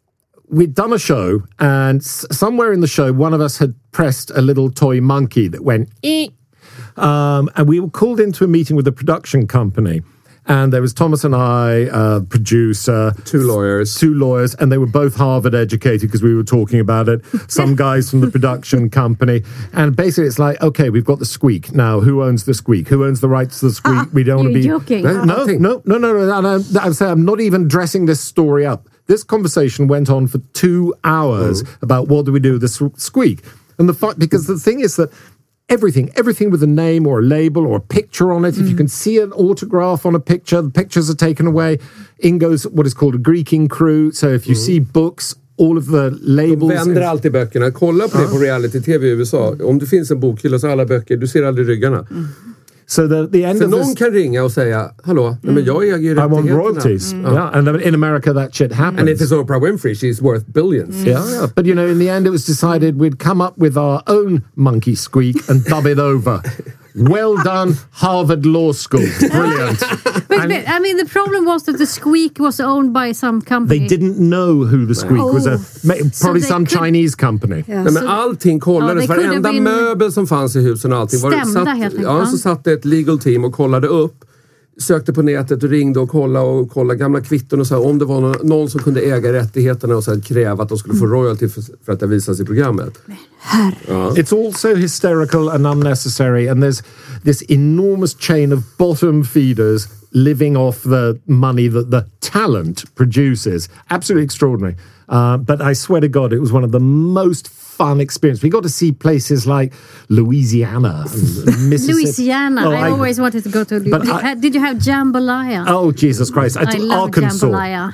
[SPEAKER 6] we'd done a show, and somewhere in the show, one of us had pressed a little toy monkey that went, eek. And we were called into a meeting with the production company. And there was Thomas and I, producer.
[SPEAKER 7] Two lawyers. And they were both Harvard educated because we were talking about it. Some guys from the production company. And basically it's like, okay, we've got the squeak. Now, who owns the squeak? Who owns the rights to the squeak? We don't want to be...
[SPEAKER 5] You're joking.
[SPEAKER 6] No. I'm not even dressing this story up. This conversation went on for 2 hours about what do we do with the squeak. And because the thing is that everything with a name or a label or a picture on it, if you can see an autograph on a picture, the pictures are taken away. In goes what is called a greeking crew. So if you see books, all of the labels...
[SPEAKER 7] De vänder alltid böckerna. Kolla på det på reality-tv i USA. Om det finns en bokhylla så är alla böcker, du ser aldrig ryggarna.
[SPEAKER 6] So the end
[SPEAKER 7] För
[SPEAKER 6] of
[SPEAKER 7] någon kan ringa och säga, hallå, men jag äger ju
[SPEAKER 6] I want
[SPEAKER 7] rättigheterna.
[SPEAKER 6] royalties. Yeah, and in America that shit happens.
[SPEAKER 7] And if it's Oprah Winfrey, she's worth billions.
[SPEAKER 6] Yeah. But, in the end it was decided we'd come up with our own monkey squeak and dub it over. Well done, Harvard Law School. Brilliant.
[SPEAKER 5] But, I mean, the problem was that the squeak was owned by some company.
[SPEAKER 6] They didn't know who the squeak was. Probably some Chinese company.
[SPEAKER 5] Yeah,
[SPEAKER 7] Nej, men allting kollades, varenda möbel som fanns i husen och allting. Så satt det ett legal team och kollade upp. Sökte på nätet och ringde och kollade gamla kvitton och så här, om det var någon som kunde äga rättigheterna och så här, kräva att de skulle få royalty för att det visas i programmet.
[SPEAKER 6] It's also hysterical and unnecessary, and there's this enormous chain of bottom feeders living off the money that the talent produces. Absolutely extraordinary. But I swear to God, it was one of the most fun experiences. We got to see places like Louisiana and Mississippi.
[SPEAKER 5] Louisiana. I always wanted to go to Louisiana. Did you have jambalaya?
[SPEAKER 6] Oh, Jesus Christ.
[SPEAKER 5] I love
[SPEAKER 6] Arkansas.
[SPEAKER 5] jambalaya.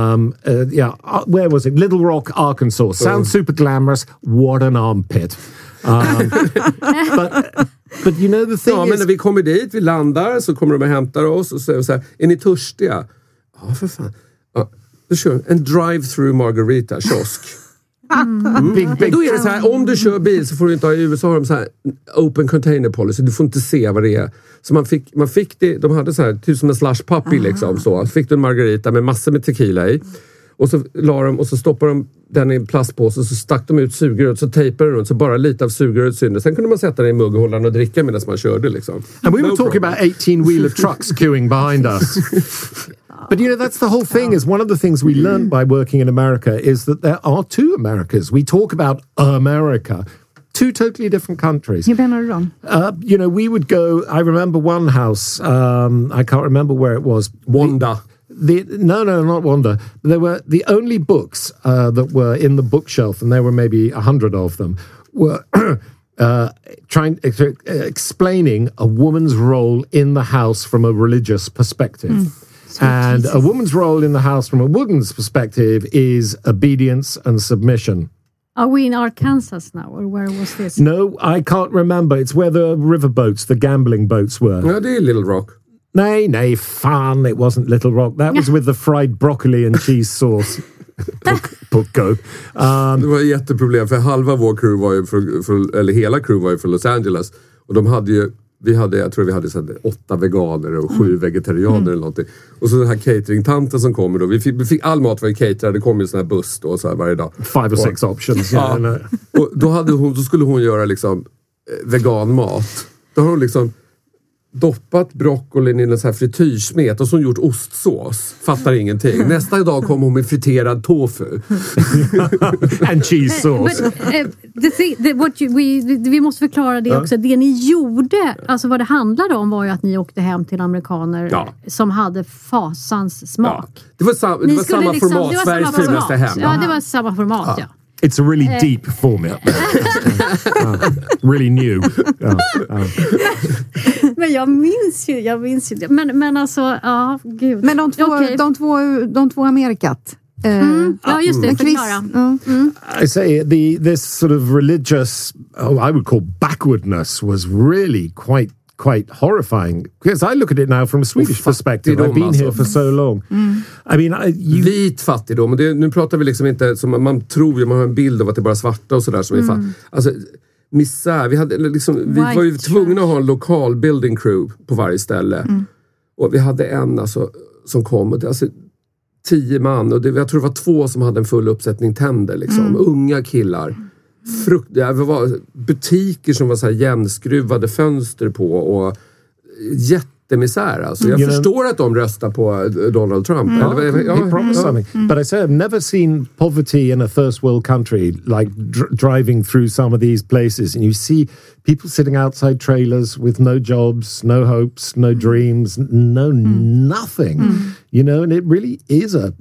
[SPEAKER 6] Where was it? Little Rock, Arkansas. Sounds super glamorous. What an armpit. But the thing is...
[SPEAKER 7] Ja, men när vi kommer dit, vi landar, så kommer de och hämtar oss och säger så här, är ni törstiga? Ja, för fan. Då kör en drive-through margarita, kiosk. Big. Då är det så här, om du kör bil så får du inte ha, i USA har de så här open container policy, du får inte se vad det är. Så man fick det, de hade så här, typ som en slush puppy liksom, så fick du en margarita med massor med tequila i. Och så la de, och så stoppade de den i en plastpåse och så stack de ut sugröret, så tejpade de runt så bara lite av sugröret syntes. Sen kunde man sätta den i mugghållaren och dricka medan man körde liksom.
[SPEAKER 6] And we were talking about 18-wheeler trucks queuing behind us. But that's the whole thing, is one of the things we learned by working in America is that there are two Americas. We talk about America, two totally different countries.
[SPEAKER 8] Hur menar du då?
[SPEAKER 6] We would go, I remember one house, I can't remember where it was.
[SPEAKER 7] Wanda.
[SPEAKER 6] No, not Wanda. There were the only books that were in the bookshelf, and there were maybe 100 of them, were explaining a woman's role in the house from a religious perspective. And a woman's role in the house from a woman's perspective is obedience and submission.
[SPEAKER 5] Are we in Arkansas now, or where was this?
[SPEAKER 6] No, I can't remember. It's where the riverboats, the gambling boats were.
[SPEAKER 7] Ja, det är Little Rock.
[SPEAKER 6] Nay, fan, it wasn't Little Rock. That was with the fried broccoli and cheese sauce. Pucko.
[SPEAKER 7] Det var ett jätteproblem, för halva vår crew var ju eller hela crew var ju från Los Angeles. Och de hade ju, jag tror vi hade så 8 veganer och 7 vegetarianer eller någonting. Och så den här cateringtanten som kommer då, vi fick all mat var ju caterad, det kom ju en sån här buss då så här varje dag.
[SPEAKER 6] 5 or 6 options.
[SPEAKER 7] Ja. Och då skulle hon göra liksom veganmat. Då har hon liksom doppat broccolin i en sån här frityrsmet och så gjort ostsås. Fattar ingenting. Nästa dag kom hon med friterad tofu.
[SPEAKER 6] And cheese sauce.
[SPEAKER 5] Vi måste förklara det också. Det ni gjorde, alltså vad det handlade om var ju att ni åkte hem till amerikaner som hade fasans smak.
[SPEAKER 7] Ja. Det var samma format. Sveriges finaste hem.
[SPEAKER 5] Ja, det var samma format, ja.
[SPEAKER 6] It's a really deep format. Really new.
[SPEAKER 5] Men jag minns ju det. Men alltså, gud.
[SPEAKER 8] Men de två Amerikat.
[SPEAKER 5] Ja, just det. Förklara.
[SPEAKER 6] I say this sort of religious, I would call backwardness, was really quite horrifying, because I look at it now from a Swedish perspective. I've been here for so long. I mean,
[SPEAKER 7] vit fattigdom, nu pratar vi liksom inte som man tror, man har en bild av att det är bara svarta och sådär som är alltså misär. Vi var ju tvungna att ha en lokal building crew på varje ställe. Och vi hade en alltså som kom och 10 man. Och jag tror det var 2 som hade en full uppsättning tänder. Liksom. Unga killar. Det var butiker som var så här jämnskruvade fönster på. Och jättemisär. Alltså. Jag förstår att de röstar på Donald Trump.
[SPEAKER 6] He promised something. But I say I've never seen poverty in a first world country like driving through some of these places, and you see people sitting outside trailers with no jobs, no hopes, no dreams, nothing. You know, and it really is a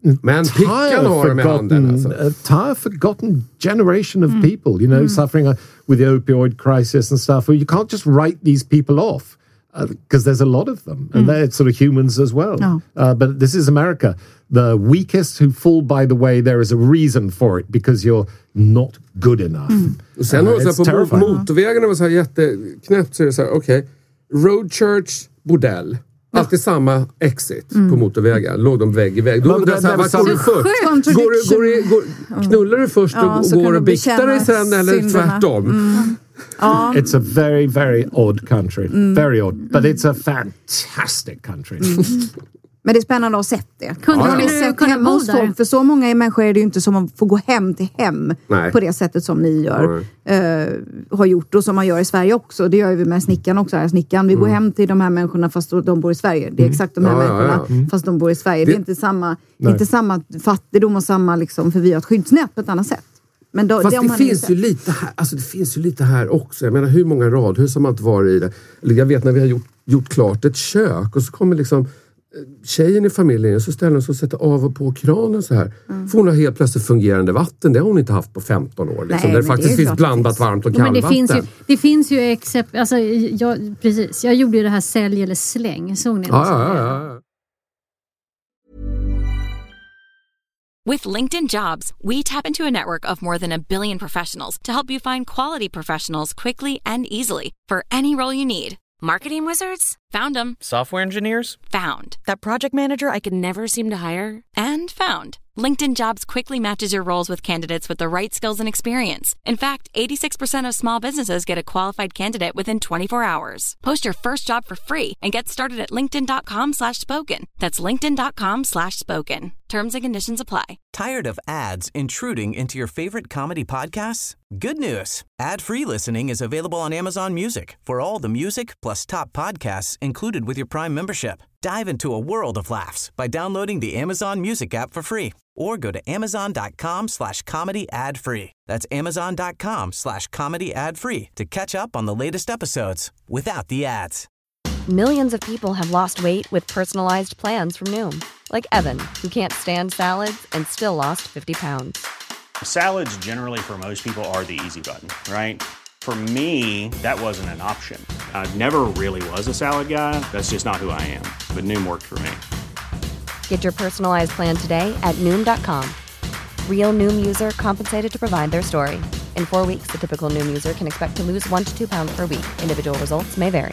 [SPEAKER 6] entire forgotten generation of people, you know, suffering with the opioid crisis and stuff. You can't just write these people off. Because there's a lot of them, and they're sort of humans as well. But this is America. The weakest who fall by the way, there is a reason for it, because you're not good enough.
[SPEAKER 7] Och sen var det så här, på motorvägarna var så här jätteknäppt, så är det så här, okej. Road Church, bordell. Alltid samma exit på motorvägen. Låg de vägg i vägg. Då undrar jag såhär, vad går du först? Knullar du först och går och biktar dig sen, eller tvärtom?
[SPEAKER 6] It's a very, very odd country. Very odd. But it's a fantastic country.
[SPEAKER 8] Men det är spännande att ha sett det.
[SPEAKER 5] Kunde du
[SPEAKER 8] sett hemma hos folk? För så många människor är det ju inte som man får gå hem till hem på det sättet som ni gör. Har gjort, och som man gör i Sverige också. Det gör vi med snickaren också. Snickaren, vi går hem till de här människorna fast de bor i Sverige. Det är exakt de här människorna fast de bor i Sverige. Det är inte samma fattigdom och samma liksom, för vi har ett skyddsnät på ett annat sätt. Men då,
[SPEAKER 7] fast det finns ju lite här, alltså det finns ju lite här också. Jag menar, hur många radhus har man inte varit i det? Eller jag vet när vi har gjort klart ett kök, och så kommer liksom tjejen i familjen, och så ställer hon sig och sätter av och på kranen så här. Får hon ha helt plötsligt fungerande vatten. Det har hon inte haft på 15 år. Liksom.
[SPEAKER 8] Nej,
[SPEAKER 7] där det faktiskt finns blandat varmt och kallvatten.
[SPEAKER 5] Det finns ju alltså, precis. Jag gjorde ju det här sälj eller släng. Såg ni?
[SPEAKER 7] Ja.
[SPEAKER 9] With LinkedIn Jobs, we tap into a network of more than 1 billion professionals to help you find quality professionals quickly and easily for any role you need. Marketing wizards? Found them.
[SPEAKER 10] Software engineers?
[SPEAKER 9] Found.
[SPEAKER 10] That project manager I could never seem to hire?
[SPEAKER 9] And found. LinkedIn Jobs quickly matches your roles with candidates with the right skills and experience. In fact, 86% of small businesses get a qualified candidate within 24 hours. Post your first job for free and get started at linkedin.com/spoken. That's linkedin.com/spoken. Terms and conditions apply.
[SPEAKER 11] Tired of ads intruding into your favorite comedy podcasts? Good news. Ad-free listening is available on Amazon Music for all the music plus top podcasts included with your Prime membership. Dive into a world of laughs by downloading the Amazon Music app for free, or go to amazon.com/comedy ad-free. That's amazon.com/comedy ad-free to catch up on the latest episodes without the ads.
[SPEAKER 12] Millions of people have lost weight with personalized plans from Noom. Like Evan, who can't stand salads and still lost 50 pounds.
[SPEAKER 13] Salads generally for most people are the easy button, right? For me, that wasn't an option. I never really was a salad guy. That's just not who I am. But Noom worked for me.
[SPEAKER 12] Get your personalized plan today at Noom.com. Real Noom user compensated to provide their story. In 4 weeks, the typical Noom user can expect to lose 1 to 2 pounds per week. Individual results may vary.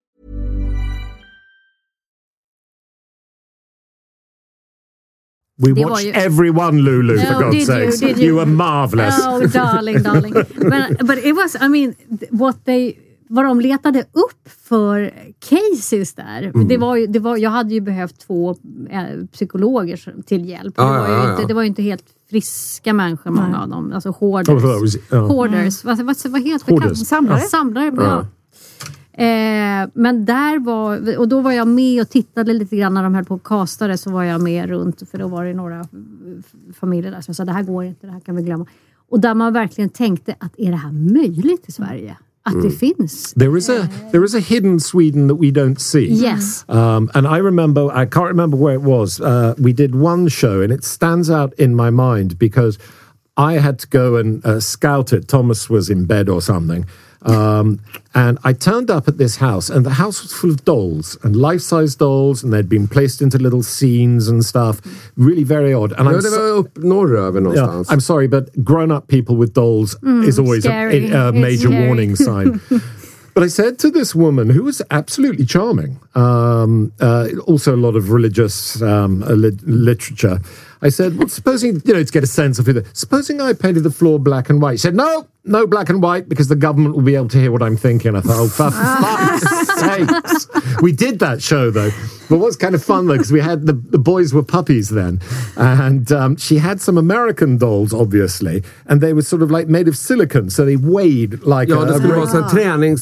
[SPEAKER 6] We watched everyone, Lulu, for God's sake. You were marvelous.
[SPEAKER 5] Oh, darling. But it was, I mean, vad de letade upp för cases där. Det var, jag hade ju behövt 2 psykologer till hjälp. Det var ju inte helt friska människor, många av dem. Alltså hoarders. Hoarders. Vad heter det? Samlare. Ja. Men och då var jag med och tittade lite grann när de höll på och castade, så var jag med runt, för då var det några familjer där som sa, det här går inte, det här kan vi glömma. Och där man verkligen tänkte, att är det här möjligt i Sverige? Att det finns.
[SPEAKER 6] There is a hidden Sweden that we don't see.
[SPEAKER 5] Yes.
[SPEAKER 6] And I can't remember where it was. We did one show, and it stands out in my mind because I had to go and scout it. Thomas was in bed or something. And I turned up at this house, and the house was full of dolls, and life-size dolls, and they'd been placed into little scenes and stuff. Really very odd. And
[SPEAKER 7] det var upp norröver någonstans.
[SPEAKER 6] Yeah, I'm sorry, but grown-up people with dolls is always a major warning sign. But I said to this woman, who was absolutely charming, also a lot of religious literature, I said, well, supposing, to get a sense of it, supposing I painted the floor black and white. He said, no black and white, because the government will be able to hear what I'm thinking. I thought, for fuck's sakes. We did that show, though. But what's kind of fun, though, because we had the boys were puppies then. And she had some American dolls, obviously. And they were sort of like made of silicone, so they weighed like
[SPEAKER 7] det skulle vara så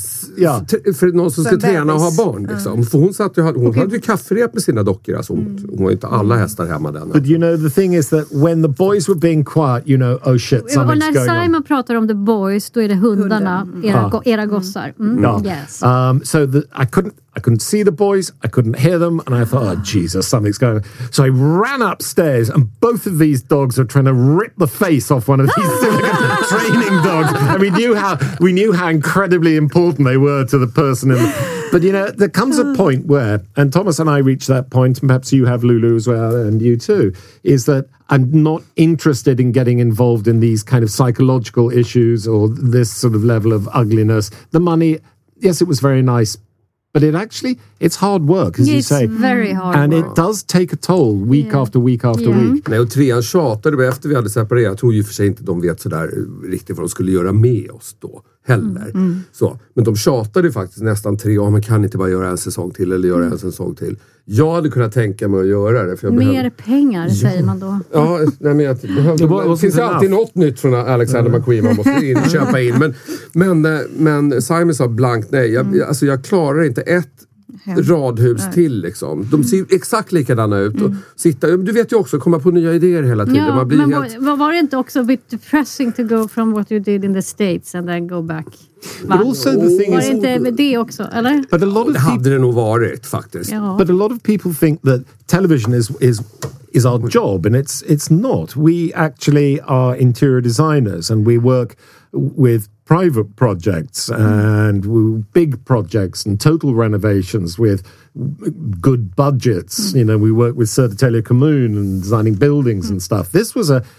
[SPEAKER 7] för någon som ska träna och ha barn. Liksom. För hon hade ju kafferep med sina dockor. Alltså, hon var inte alla hästar hemma den.
[SPEAKER 6] But the thing is that when the boys were being quiet, oh shit, something's going on.
[SPEAKER 5] Och när Simon pratar om the boys, då är det hundarna, era gossar. Yes.
[SPEAKER 6] So I couldn't see the boys, I couldn't hear them, and I thought, oh Jesus, something's going on. So I ran upstairs, and both of these dogs are trying to rip the face off one of these training dogs. And we knew how incredibly important they were to the person. But there comes a point where, and Thomas and I reached that point, and perhaps you have, Lulu, as well, and you too, is that I'm not interested in getting involved in these kind of psychological issues or this sort of level of ugliness. The money, yes, it was very nice. But it's hard work, as you say.
[SPEAKER 5] It's very hard
[SPEAKER 6] and
[SPEAKER 5] work.
[SPEAKER 6] It does take a toll week after week after week.
[SPEAKER 7] Nej, och 3 tjatade efter vi hade separerat. Jag tror ju för sig inte de vet sådär riktigt vad de skulle göra med oss då heller. Så, men de tjatade ju faktiskt nästan 3 år. Man kan inte bara göra en säsong till eller göra en säsong till. Jag hade kunnat tänka mig att göra det. För
[SPEAKER 5] mer pengar, säger man då.
[SPEAKER 7] Ja, nej, men det finns alltid något nytt från Alexander McQueen man måste köpa in. Men Simon sa blankt nej. Jag klarar inte ett radhus till liksom. De ser exakt likadana ut och du vet ju också, komma på nya idéer hela tiden.
[SPEAKER 5] Ja,
[SPEAKER 7] man blir
[SPEAKER 5] men
[SPEAKER 7] helt...
[SPEAKER 5] var det inte också a bit depressing to go from what you did in the States and then go back?
[SPEAKER 6] But also the thing
[SPEAKER 5] var det inte med det också, eller?
[SPEAKER 6] But a lot of
[SPEAKER 7] det hade det nog varit faktiskt.
[SPEAKER 5] Ja.
[SPEAKER 6] But a lot of people think that television is our job, and it's not. We actually are interior designers, and we work with private projects and big projects and total renovations with good budgets. We work with Södertälje kommun and designing buildings and stuff. This was a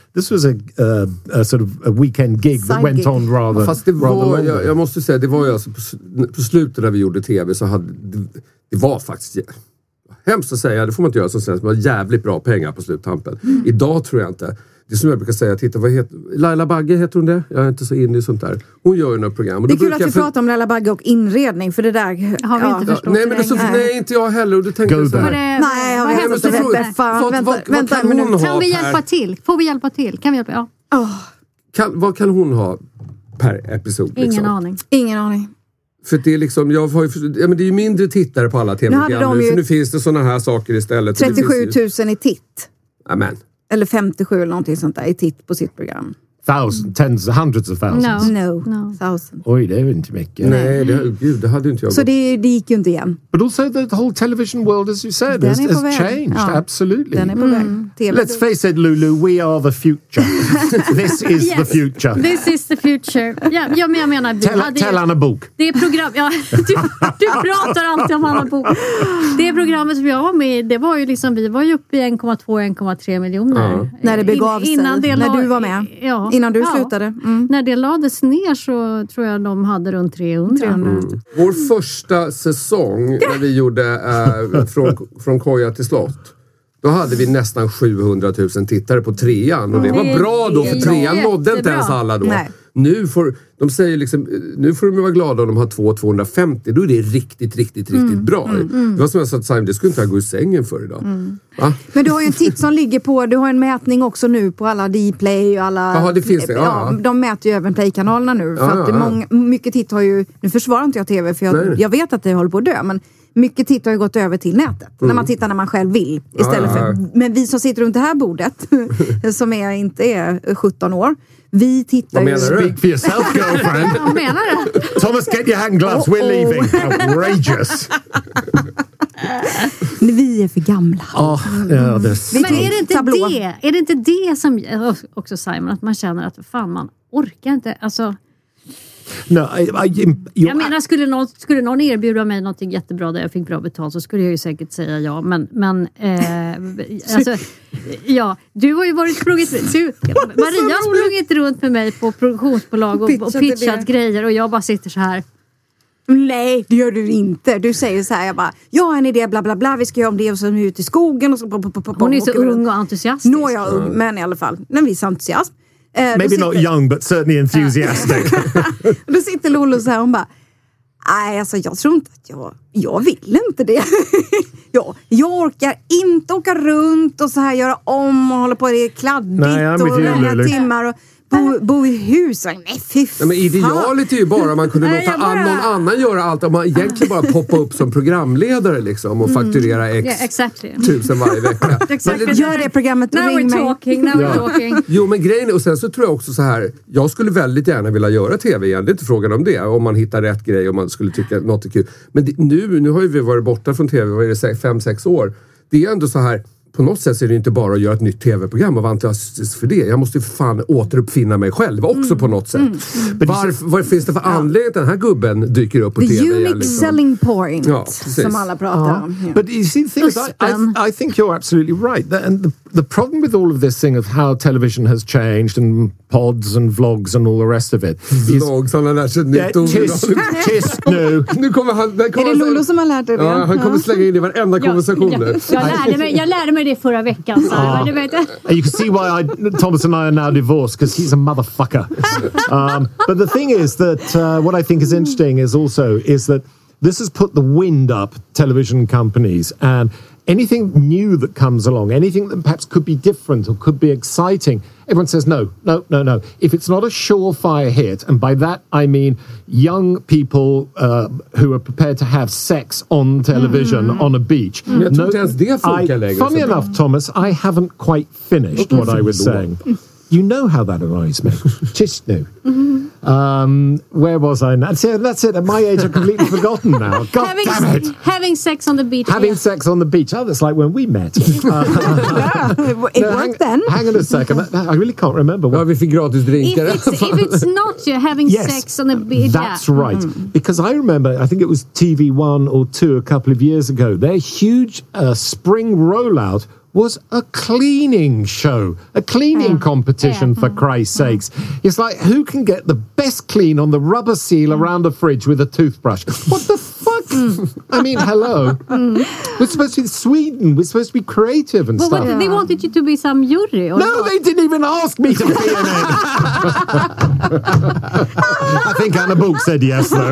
[SPEAKER 6] sort of a weekend gig that went on rather.
[SPEAKER 7] Fast det var, jag måste säga, det var ju alltså på slutet när vi gjorde tv så hade det var faktiskt hemskt att säga, det får man inte göra som sägs, men det var jävligt bra pengar på sluttampen. Idag tror jag inte. Det är som jag brukar säga, titta, vad heter Laila Bagge, heter hon det? Jag är inte så inne i sånt där. Hon gör ju några program. Och
[SPEAKER 8] det är kul att vi pratar om Laila Bagge och inredning, för det där
[SPEAKER 5] har vi inte förstått.
[SPEAKER 7] Nej, men nej, inte jag heller. Och du tänkte
[SPEAKER 5] Nej, vänta. Kan vi hjälpa till? Får vi hjälpa till? Kan vi hjälpa? Ja.
[SPEAKER 7] Vad kan hon ha per episod?
[SPEAKER 5] Ingen aning.
[SPEAKER 7] För det är liksom, det är ju mindre tittare på alla tv-program nu, för nu finns det såna här saker istället.
[SPEAKER 8] 37 000 i titt.
[SPEAKER 7] Amen.
[SPEAKER 8] Eller 57 eller någonting sånt där i titt på sitt program.
[SPEAKER 6] Hundreds of thousands.
[SPEAKER 8] No. Thousands.
[SPEAKER 6] Oj, det är ju inte mycket.
[SPEAKER 7] Nej, det hade inte jag.
[SPEAKER 8] Så det gick ju inte igen.
[SPEAKER 6] But also the whole television world, as you said, has changed. Ja. Absolutely.
[SPEAKER 8] Den är på väg.
[SPEAKER 6] Let's face it, Lulu, we are the future. This is the future.
[SPEAKER 5] This is the future. Ja, men jag menar...
[SPEAKER 6] Tell Anna Bok.
[SPEAKER 5] Det är program... Ja, du pratar alltid om Anna Bok. Det programmet som jag var med, det var ju liksom... Vi var ju uppe i 1,2-1,3 miljoner.
[SPEAKER 8] När det begav sig. När du var med.
[SPEAKER 5] Ja.
[SPEAKER 8] Innan du slutade.
[SPEAKER 5] När det lades ner så tror jag de hade runt 300.
[SPEAKER 7] Vår första säsong när vi gjorde från koja till slott, då hade vi nästan 700 000 tittare på 3:an. Och det var bra då, för 3:an nådde inte ens alla då. Nej. Nu får de vara glada om de har 250. Då är det riktigt bra. Det var som jag sa till Simon, det skulle inte jag gå i sängen för idag.
[SPEAKER 8] Men du har ju en titt som ligger på, du har en mätning också nu på alla Dplay och alla...
[SPEAKER 7] Jaha, det finns det. Ja.
[SPEAKER 8] De mäter ju även Play-kanalerna nu. För att mycket titt har ju... Nu försvarar inte jag tv, för jag vet att det håller på att dö, men mycket titt har ju gått över till nätet. När man tittar när man själv vill. Istället för... Men vi som sitter runt det här bordet, som inte är 17 år, vi tittar ju...
[SPEAKER 6] Speak for yourself, girlfriend.
[SPEAKER 5] Vad menar du?
[SPEAKER 6] Thomas, get your hand gloves. We're leaving. Outrageous.
[SPEAKER 8] Vi är för gamla.
[SPEAKER 5] Men är det inte det som... Också Simon, att man känner att fan, man orkar inte... Alltså...
[SPEAKER 6] No,
[SPEAKER 5] jag menar, skulle någon erbjuda mig något jättebra där jag fick bra betalt, så skulle jag ju säkert säga ja. Men alltså, ja, du har ju sprungit Maria har sprungit runt med mig på produktionsbolag och pitchat grejer, och jag bara sitter så här.
[SPEAKER 8] Nej, det gör du inte. Du säger så här, jag bara, jag har en idé, bla bla bla, vi ska göra om det och så är vi ute i skogen. Och så,
[SPEAKER 5] hon är så ung och entusiastisk.
[SPEAKER 8] Nå, jag är ung, men i alla fall, en viss entusiasm.
[SPEAKER 6] Maybe not young, but certainly enthusiastic.
[SPEAKER 8] Då sitter Lolo så här, hon bara, nej, alltså jag tror inte att jag vill inte det. Jag orkar inte åka runt och så här göra om och hålla på, det är kladdigt och många timmar och bo i hus. Nej, fy fan.
[SPEAKER 7] Men idealet är ju bara man kunde låta någon annan göra allt. Om man egentligen bara poppa upp som programledare liksom, och fakturera tusen varje vecka.
[SPEAKER 8] Gör det programmet och ring mig.
[SPEAKER 5] We're talking.
[SPEAKER 7] Jo, men grejen är, och sen så tror jag också så här, jag skulle väldigt gärna vilja göra tv igen. Det är inte frågan om det. Om man hittar rätt grej och man skulle tycka något är kul. Men nu har ju vi varit borta från tv, vad är det, 5-6 år. Det är ändå så här, på något sätt så är det inte bara att göra ett nytt tv-program och vara entusiastisk för det. Jag måste ju fan återuppfinna mig själv också på något sätt. Vad finns det för anledning att den här gubben dyker upp på tv?
[SPEAKER 8] The unique selling point, som alla pratar om.
[SPEAKER 6] Yeah. But you see, the thing is, I think you're absolutely right. And the problem with all of this thing of how television has changed and pods and vlogs and all the rest of it.
[SPEAKER 7] Vlogs, han har lärt sig ett nytt ord.
[SPEAKER 6] Tyst nu.
[SPEAKER 7] Nu kommer han...
[SPEAKER 8] Är det Lolo som har lärt dig det?
[SPEAKER 7] Ja, han kommer slänga in i varenda konversation.
[SPEAKER 5] Jag lärde mig det förra veckan. Så det vet jag.
[SPEAKER 6] You can see why Thomas and I are now divorced, because he's a motherfucker. But the thing is that what I think is interesting is that this has put the wind up television companies, and anything new that comes along, anything that perhaps could be different or could be exciting, everyone says no. If it's not a surefire hit, and by that I mean young people who are prepared to have sex on television on a beach.
[SPEAKER 7] Jag tror inte ens det funkar längre.
[SPEAKER 6] Funny enough, Thomas, I haven't quite finished what I was saying. You know how that annoys me. Just now. Where was I now? That's it. At my age, I've completely forgotten now. God damn it.
[SPEAKER 5] Having sex on the beach.
[SPEAKER 6] Having sex on the beach. Oh, that's like when we met.
[SPEAKER 8] It worked then.
[SPEAKER 6] Hang on a second. I really can't remember.
[SPEAKER 7] Ja, vi fick gratis drinkar.
[SPEAKER 5] If it's not having sex on the beach.
[SPEAKER 6] That's right. Because I remember, I think it was TV1 or 2 a couple of years ago, their huge spring rollout was a cleaning show, a cleaning competition, for Christ's sakes. It's like, who can get the best clean on the rubber seal around a fridge with a toothbrush? What the fuck? I mean, hello. We're supposed to be Sweden. We're supposed to be creative and stuff.
[SPEAKER 5] They wanted you to be some jury. Or
[SPEAKER 6] no, they didn't even ask me to be in it. I think Anna Book said yes, though.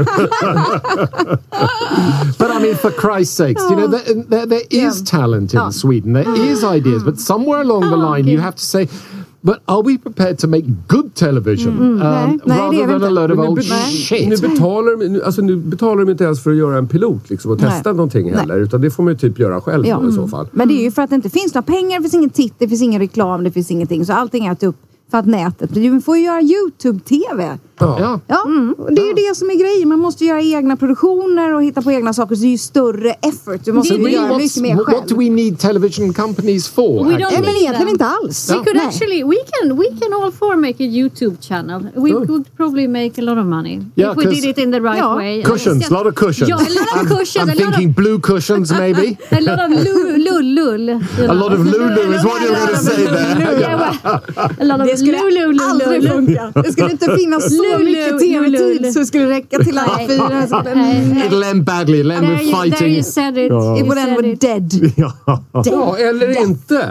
[SPEAKER 6] But I mean, for Christ's sakes, you know, there is talent in Sweden. There is ideas, but somewhere along the line you have to say, but are we prepared to make good television rather than a load of old shit?
[SPEAKER 7] Nu betalar de inte ens för att göra en pilot liksom, och testa någonting heller, utan det får man ju typ göra själv i så fall.
[SPEAKER 8] Men det är ju för att det inte finns några pengar, det finns ingen titt, det finns ingen reklam, det finns ingenting, så allting är upp för att nätet. Du får ju göra YouTube-TV. Det är ju det som är grejen. Man måste göra egna produktioner och hitta på egna saker. Så det är ju större effort. Du måste göra mycket mer själv.
[SPEAKER 6] What do we need television companies for?
[SPEAKER 5] We don't
[SPEAKER 8] need egentligen inte alls.
[SPEAKER 5] We could actually, we can all four make a YouTube channel. We could probably make a lot of money if we did it in the right way.
[SPEAKER 6] Cushions, a lot of cushions.
[SPEAKER 5] Yeah, a lot of cushions.
[SPEAKER 6] I'm thinking blue cushions, maybe.
[SPEAKER 5] A lot of lull.
[SPEAKER 6] A lot of lulu is what you're going to say there.
[SPEAKER 5] A lot of
[SPEAKER 8] det skulle aldrig funka. Det skulle inte finnas så mycket tv-tid så det skulle räcka till alla 4.
[SPEAKER 6] It'll end badly. It'll end with fighting.
[SPEAKER 5] There you said it.
[SPEAKER 8] It would end with dead.
[SPEAKER 7] Ja, eller inte.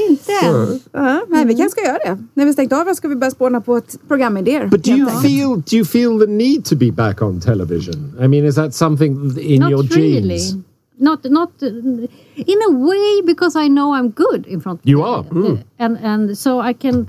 [SPEAKER 8] Nej, vi kanske ska göra det. När vi stängt av ska vi börja spåna på ett programidéer.
[SPEAKER 6] But do you feel the need to be back on television? I mean, is that something in your genes?
[SPEAKER 5] Not in a way, because I know I'm good in front of
[SPEAKER 6] you are,
[SPEAKER 5] and so I can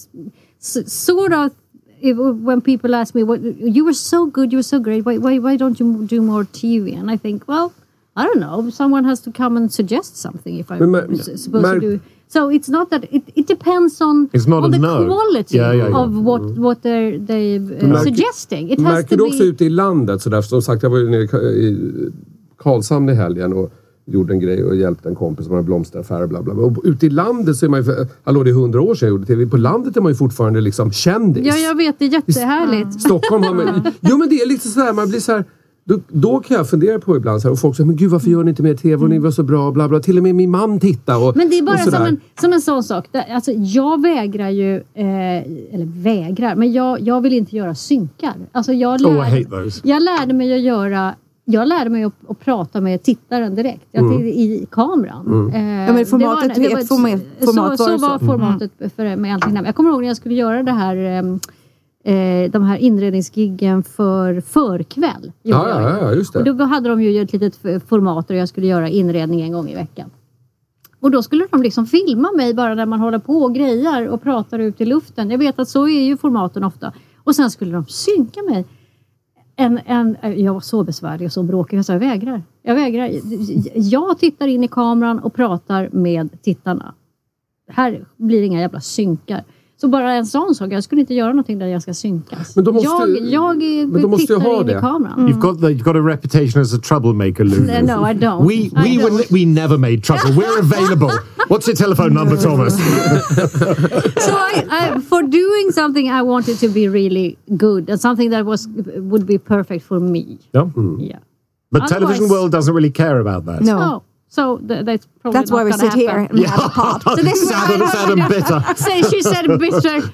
[SPEAKER 5] sort of. When people ask me, "What you were so good, you were so great. Why don't you do more TV?" And I think, well, I don't know. Someone has to come and suggest something if I'm supposed to do. So it's not that it depends on the quality of what they're suggesting. It has
[SPEAKER 7] märker du också ute i landet så där, som sagt, jag var ju nere i Karlshamn i helgen och gjorde en grej och hjälpte en kompis som har en blomsteraffär, bla bla bla. Och ute i landet så är man ju, det är 100 år sedan jag gjorde TV. På landet är man ju fortfarande liksom kändis.
[SPEAKER 5] Ja, jag vet, det är jättehärligt.
[SPEAKER 7] Stockholm har man, jo men det är lite sådär, man blir så här, Då kan jag fundera på ibland så här, och folk säger, men gud varför gör ni inte mer tv och ni var så bra, bla bla. Till och med min man tittar och
[SPEAKER 5] men det är bara
[SPEAKER 7] och
[SPEAKER 5] som en sån sak. Alltså, jag vägrar ju, eller vägrar, men jag vill inte göra synkar. Alltså, jag lärde mig att prata med tittaren direkt. I kameran.
[SPEAKER 8] Ja, men formatet
[SPEAKER 5] så var formatet med Äntligen Hemma. Jag kommer ihåg när jag skulle göra det här de här inredningsgiggen för förkväll.
[SPEAKER 7] Ja, just det.
[SPEAKER 5] Och då hade de ju ett litet format och jag skulle göra inredning en gång i veckan. Och då skulle de liksom filma mig bara när man håller på och grejer och pratar ut i luften. Jag vet att så är ju formaten ofta. Och sen skulle de synka mig. Jag var så besvärlig och så bråkig. Jag sa, jag vägrar. Jag tittar in i kameran och pratar med tittarna. Här blir inga jävla synkar. Så bara en sån sak. Jag skulle inte göra någonting där jag ska synkas.
[SPEAKER 6] Men då
[SPEAKER 5] måste, jag tittar in i kameran.
[SPEAKER 6] You've got a reputation as a troublemaker, Lulu.
[SPEAKER 5] No, I don't.
[SPEAKER 6] We never made trouble. We're available. What's your telephone number, Thomas?
[SPEAKER 5] So for doing something I wanted to be really good and something that would be perfect for me.
[SPEAKER 6] Yeah.
[SPEAKER 5] Yeah.
[SPEAKER 6] But television world doesn't really care about that.
[SPEAKER 5] No. So that's
[SPEAKER 8] why we sit here and have a pod.
[SPEAKER 5] So this
[SPEAKER 6] sad and bitter.
[SPEAKER 5] She said bitter.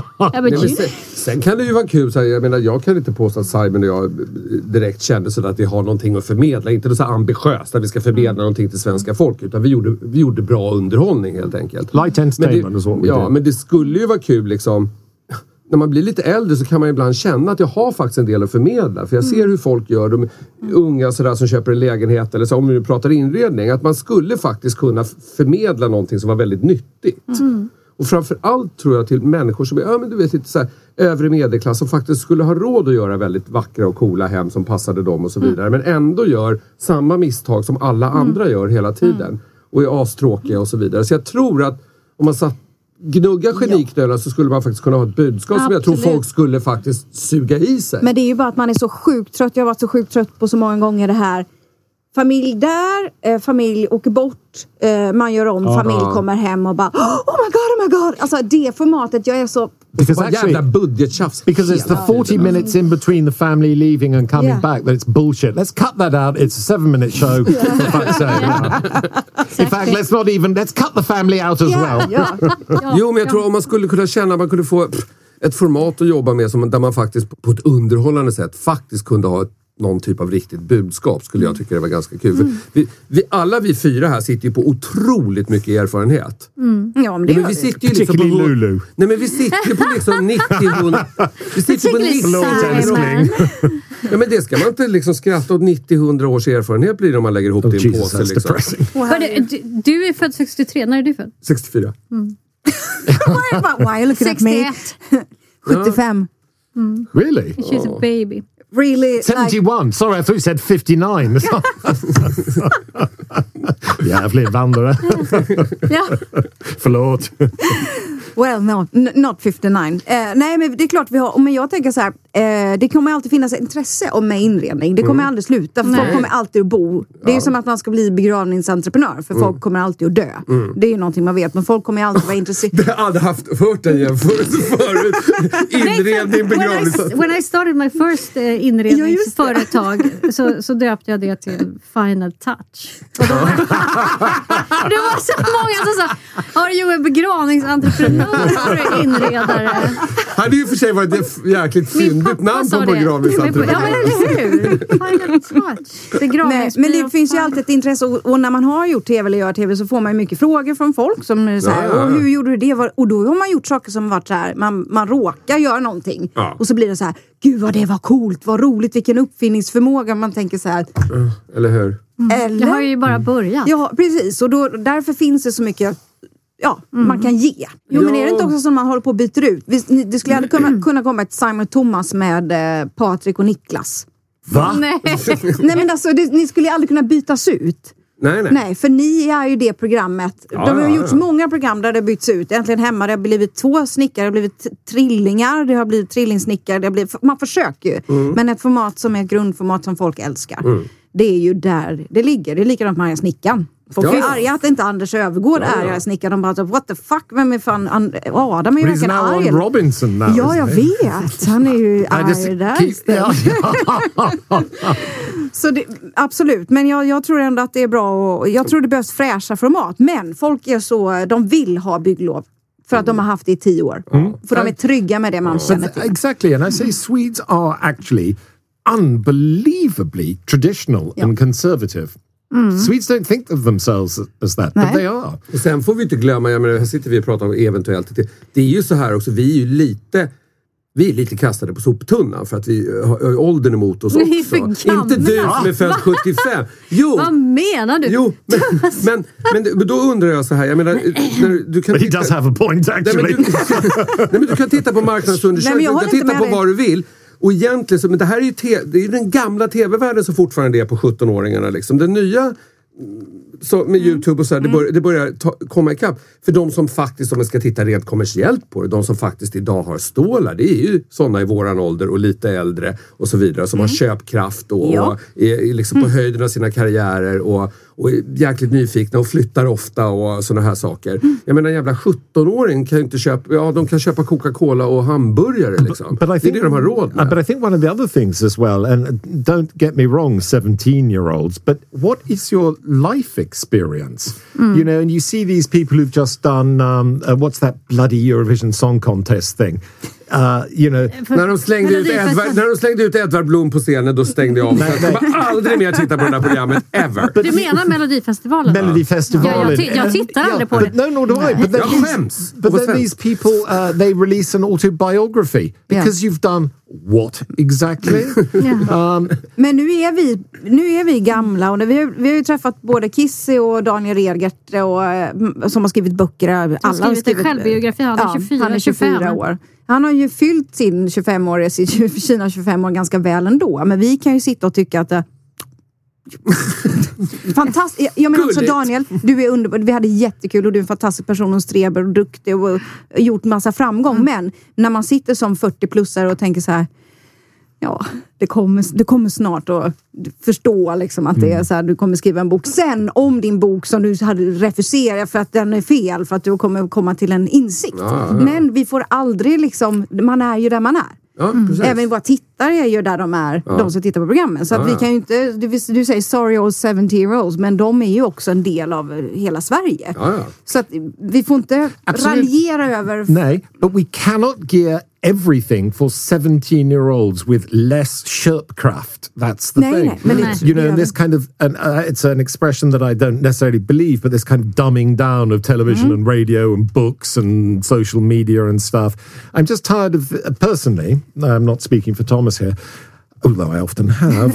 [SPEAKER 7] Sen kan det ju vara kul. Så här, jag menar, jag kan inte påstå att Simon och jag direkt kände så att vi har någonting att förmedla. Inte så ambitiöst att vi ska förmedla någonting till svenska folk. Utan vi gjorde bra underhållning helt enkelt.
[SPEAKER 6] Light entertainment is what we did.
[SPEAKER 7] Men det skulle ju vara kul liksom. När man blir lite äldre så kan man ibland känna att jag har faktiskt en del att förmedla. För jag ser hur folk gör, de unga sådär, som köper en lägenhet eller så, om vi nu pratar inredning. Att man skulle faktiskt kunna förmedla någonting som var väldigt nyttigt. Och framförallt tror jag till människor som är, men du vet, lite så här, övre medelklass som faktiskt skulle ha råd att göra väldigt vackra och coola hem som passade dem och så vidare. Men ändå gör samma misstag som alla andra gör hela tiden. Och är astråkiga och så vidare. Så jag tror att om man gnugga geniknölarna så skulle man faktiskt kunna ha ett budskap som jag tror folk skulle faktiskt suga i sig.
[SPEAKER 8] Men det är ju bara att man är så sjukt trött. Jag har varit så sjukt trött på så många gånger det här. Familj där, familj åker bort, man gör om, familj kommer hem och bara oh my god. Alltså det formatet, jag är så...
[SPEAKER 6] Because actually,
[SPEAKER 7] budgettjafs.
[SPEAKER 6] Because it's the 40 minutes in between the family leaving and coming back that it's bullshit. Let's cut that out. It's a 7-minute show. For fuck's sake. In fact, let's cut the family out as well.
[SPEAKER 7] Jo, men jag tror om man skulle kunna känna att man kunde få ett format att jobba med där man faktiskt på ett underhållande sätt faktiskt kunde ha någon typ av riktigt budskap, skulle jag tycka det var ganska kul. För vi fyra här sitter ju på otroligt mycket erfarenhet.
[SPEAKER 8] Ja, men det
[SPEAKER 7] men vi sitter ju liksom på
[SPEAKER 6] Lulu.
[SPEAKER 7] Nej, men vi sitter ju på liksom 90-100. Vi sitter på 90. Ja, men det ska man inte liksom skratta åt. 90-100 års erfarenhet blir det om man lägger ihop det i en påse. Liksom.
[SPEAKER 5] Du är född 63, när är du född?
[SPEAKER 7] 64.
[SPEAKER 8] Why are you looking at me? 75.
[SPEAKER 6] Really?
[SPEAKER 5] She's a baby.
[SPEAKER 8] Really?
[SPEAKER 6] 71. Sorry, I thought you said 59. Jävligt vandrare. Förlåt.
[SPEAKER 8] Well, no, not 59. Nej, men det är klart vi har. Men jag tänker så här, det kommer alltid finnas intresse om med inredning. Det kommer aldrig sluta, för folk kommer alltid att bo. Det är ju som att man ska bli begravningsentreprenör, för folk kommer alltid att dö. Det är ju någonting man vet, men folk kommer alltid vara intresserade.
[SPEAKER 7] Jag har aldrig hört en jämförelse förut. Inredning, begravning.
[SPEAKER 5] When I started my first inredningsföretag så döpte jag det till Final Touch. Och det var så många som sa, har du en begravningsentreprenör och inredare?
[SPEAKER 7] Hade ju för sig varit ett jäkligt fyndigt namn på begravningsentreprenör.
[SPEAKER 5] Ja, men eller hur? Final Touch.
[SPEAKER 8] Men det finns ju alltid ett intresse, och när man har gjort tv eller gör tv så får man ju mycket frågor från folk som så här, och hur gjorde du det? Och då har man gjort saker som varit så här, man råkar göra någonting och så blir det så här, gud vad det var coolt, vad roligt, vilken uppfinningsförmåga. Man tänker så här.
[SPEAKER 7] Eller hur?
[SPEAKER 5] Jag har ju bara börjat.
[SPEAKER 8] Ja, precis. Och därför finns det så mycket man kan ge. Jo, men är det inte också som man håller på att byta ut? Det skulle aldrig kunna komma ett Simon Thomas med Patrik och Niklas.
[SPEAKER 6] Va?
[SPEAKER 8] Nej, men alltså, ni skulle aldrig kunna bytas ut. Nej, för ni är ju det programmet. De har gjort många program där det byts ut. Äntligen Hemma, det har blivit 2 snickare, det har blivit trillingar, det har blivit trillingsnickare. Man försöker ju. Men ett format som är ett grundformat som folk älskar. Det är ju där det ligger. Det är likadant med Maja Snickan. Folk är arga att inte Anders Öfvergård är jag snickare. De bara, what the fuck, vem är fan Adam är ju verkligen arg.
[SPEAKER 6] He's now on Robinson now.
[SPEAKER 8] Ja, jag vet. Han är ju arg där. Så det, absolut, men jag tror ändå att det är bra och jag tror det behövs fräscha format. Men folk är så, de vill ha bygglov. För att de har haft det i 10 år. För de är trygga med det man känner till.
[SPEAKER 6] Exactly, and I say Swedes are actually unbelievably traditional and conservative. Swedes don't think of themselves as that, but they are.
[SPEAKER 7] Och sen får vi inte glömma, jag menar, här sitter vi och pratar om eventuellt. Det är ju så här också, vi är lite kastade på soptunnan för att vi har åldern emot oss också. Inte du som är född 75. Jo.
[SPEAKER 5] Vad menar du?
[SPEAKER 7] Jo, men då undrar jag så här, jag menar, du kan
[SPEAKER 6] But he does have a point actually.
[SPEAKER 7] Nej, men du kan titta på marknadsundersökningar, du kan titta på vad du vill. Och egentligen så, men det här är ju det är den gamla tv-världen som fortfarande är på 17-åringarna liksom. Den nya så med YouTube och så här, det börjar komma ikapp. För de som faktiskt, om man ska titta rent kommersiellt på det, de som faktiskt idag har stålar, det är ju sådana i våran ålder och lite äldre och så vidare, som har köpkraft och är liksom på höjden av sina karriärer och är jäkligt nyfikna och flyttar ofta och såna här saker. Jag menar, en jävla 17-åring kan ju inte köpa, de kan köpa Coca-Cola och hamburgare liksom.
[SPEAKER 6] But I think,
[SPEAKER 7] det är det de har råd med.
[SPEAKER 6] But I think one of the other things as well, and don't get me wrong, 17-year-olds, but what is your life experience? You know, and you see these people who've just done, what's that bloody Eurovision Song Contest thing? You know,
[SPEAKER 7] när de slängde ut Edvard Blom på scenen, då stängde jag av. Jag kommer aldrig mer titta på det här programmet, ever.
[SPEAKER 5] Du menar Melodifestivalen?
[SPEAKER 6] Melodifestivalen.
[SPEAKER 5] Jag tittar aldrig på det.
[SPEAKER 6] But no, do I. But then
[SPEAKER 7] jag skäms.
[SPEAKER 6] But then these people, they release an autobiography because you've done what exactly?
[SPEAKER 8] Men nu är vi gamla och vi har ju träffat både Kissy och Daniel Redgert och som har skrivit böcker. Alla
[SPEAKER 5] har skrivit självbiografi. Han är 24
[SPEAKER 8] år. Han har ju fyllt sin 25-år, sina 25 år ganska väl ändå. Men vi kan ju sitta och tycka att fantastiskt. Jag menar också Daniel, du är underbar. Vi hade jättekul och du är en fantastisk person och streber och duktig och gjort massa framgång. Men när man sitter som 40-plussare och tänker så här, ja, det kommer snart att förstå liksom att det är så här, du kommer skriva en bok sen om din bok som du hade refuserat för att den är fel, för att du kommer komma till en insikt. Men vi får aldrig liksom, man är ju där man är. Även våra tittare är ju där de är, de som tittar på programmen. Så att vi kan ju inte, du säger sorry old 70-year-olds, men de är ju också en del av hela Sverige. Så att vi får inte raljera över...
[SPEAKER 6] Nej, but we cannot gear everything for 17-year-olds with less köpkraft. That's the thing. You know, and this kind of, it's an expression that I don't necessarily believe, but this kind of dumbing down of television and radio and books and social media and stuff. I'm just tired of, personally, I'm not speaking for Thomas here, although I often have,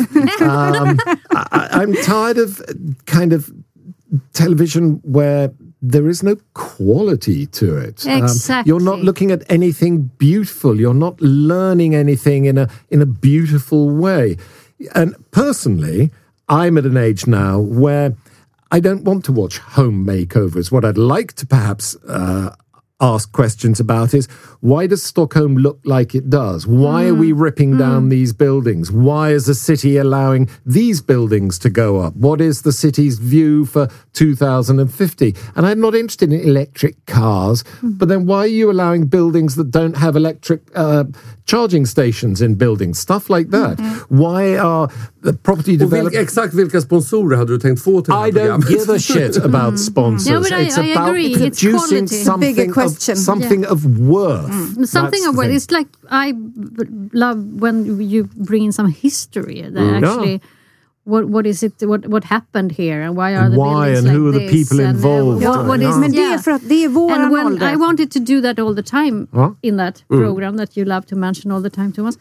[SPEAKER 6] I'm tired of kind of television where there is no quality to it.
[SPEAKER 5] Exactly.
[SPEAKER 6] You're not looking at anything beautiful. You're not learning anything in a beautiful way. And personally, I'm at an age now where I don't want to watch home makeovers. What I'd like to perhaps ask questions about is, why does Stockholm look like it does? Why are we ripping down these buildings? Why is the city allowing these buildings to go up? What is the city's view for 2050? And I'm not interested in electric cars, but then why are you allowing buildings that don't have electric charging stations in buildings? Stuff like that. Why are the property developers...
[SPEAKER 7] Exakt vilka sponsorer hade du tänkt få till det här programmet?
[SPEAKER 6] I don't give a shit about sponsors.
[SPEAKER 5] No, but
[SPEAKER 6] it's
[SPEAKER 5] I
[SPEAKER 6] about
[SPEAKER 5] agree.
[SPEAKER 6] producing something of worth.
[SPEAKER 5] Something of worth. It's like, I love when you bring in some history that actually... What is it? What happened here, and why are the buildings
[SPEAKER 6] and
[SPEAKER 5] like
[SPEAKER 6] who are the
[SPEAKER 5] this,
[SPEAKER 6] people involved?
[SPEAKER 5] What is?
[SPEAKER 8] Men det är för att det är våran ålder.
[SPEAKER 5] I wanted to do that all the time in that program that you love to mention all the time, Thomas.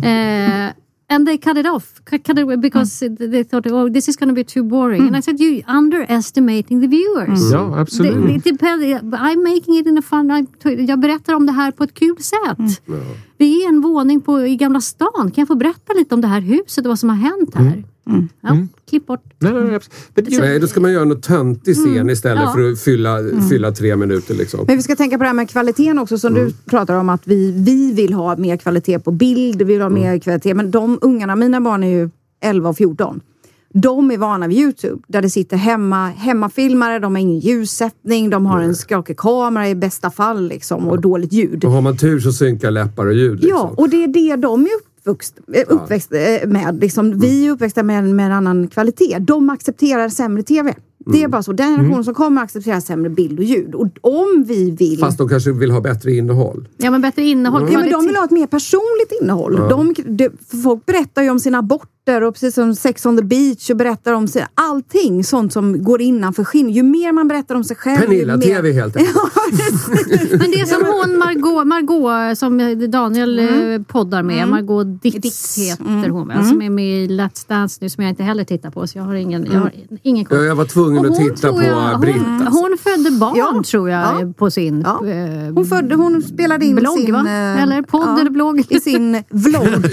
[SPEAKER 5] And they cut it off, because they thought, oh, this is going to be too boring. And I said, you're underestimating the viewers.
[SPEAKER 6] Ja, absolut.
[SPEAKER 5] I'm making it in a fun... Jag berättar om det här på ett kul sätt. Vi är en våning i Gamla stan. Kan jag få berätta lite om det här huset och vad som har hänt här? Klipp bort.
[SPEAKER 7] Nej, då ska man göra något töntig scen istället för att fylla 3 minuter liksom.
[SPEAKER 8] Men vi ska tänka på det här med kvaliteten också, som du pratar om, att vi vill ha mer kvalitet på bild, vi vill ha mer kvalitet, men de ungarna, mina barn är ju 11 och 14. De är vana vid YouTube, där det sitter hemmafilmare, de har ingen ljussättning, de har en skakig kamera i bästa fall liksom, och dåligt ljud.
[SPEAKER 7] Och har man tur så synkar läppar och ljud. Liksom.
[SPEAKER 8] Ja, och det är det de är uppväxt med. Liksom. Vi är uppväxta med en annan kvalitet. De accepterar sämre tv. Det är bara så. Den generation som kommer acceptera sämre bild och ljud. Och om vi vill...
[SPEAKER 7] Fast de kanske vill ha bättre innehåll.
[SPEAKER 5] Ja, men bättre innehåll.
[SPEAKER 8] Ja, men de vill ha ett mer personligt innehåll. Folk berättar ju om sina aborter och precis som Sex on the Beach och berättar om allting sånt som går innanför skinn. Ju mer man berättar om sig själv...
[SPEAKER 7] Pernilla-TV helt enkelt.
[SPEAKER 5] Men det är som hon Margot som Daniel poddar med. Margot Ditz heter hon. Som är med i Let's Dance nu som jag inte heller tittar på. Så jag har ingen koll.
[SPEAKER 7] Jag var tvungen att titta på Britt.
[SPEAKER 5] Hon födde barn tror jag på sin...
[SPEAKER 8] Hon spelade in
[SPEAKER 5] blogg,
[SPEAKER 8] sin...
[SPEAKER 5] va? Eller podd eller blogg.
[SPEAKER 8] I sin vlogg.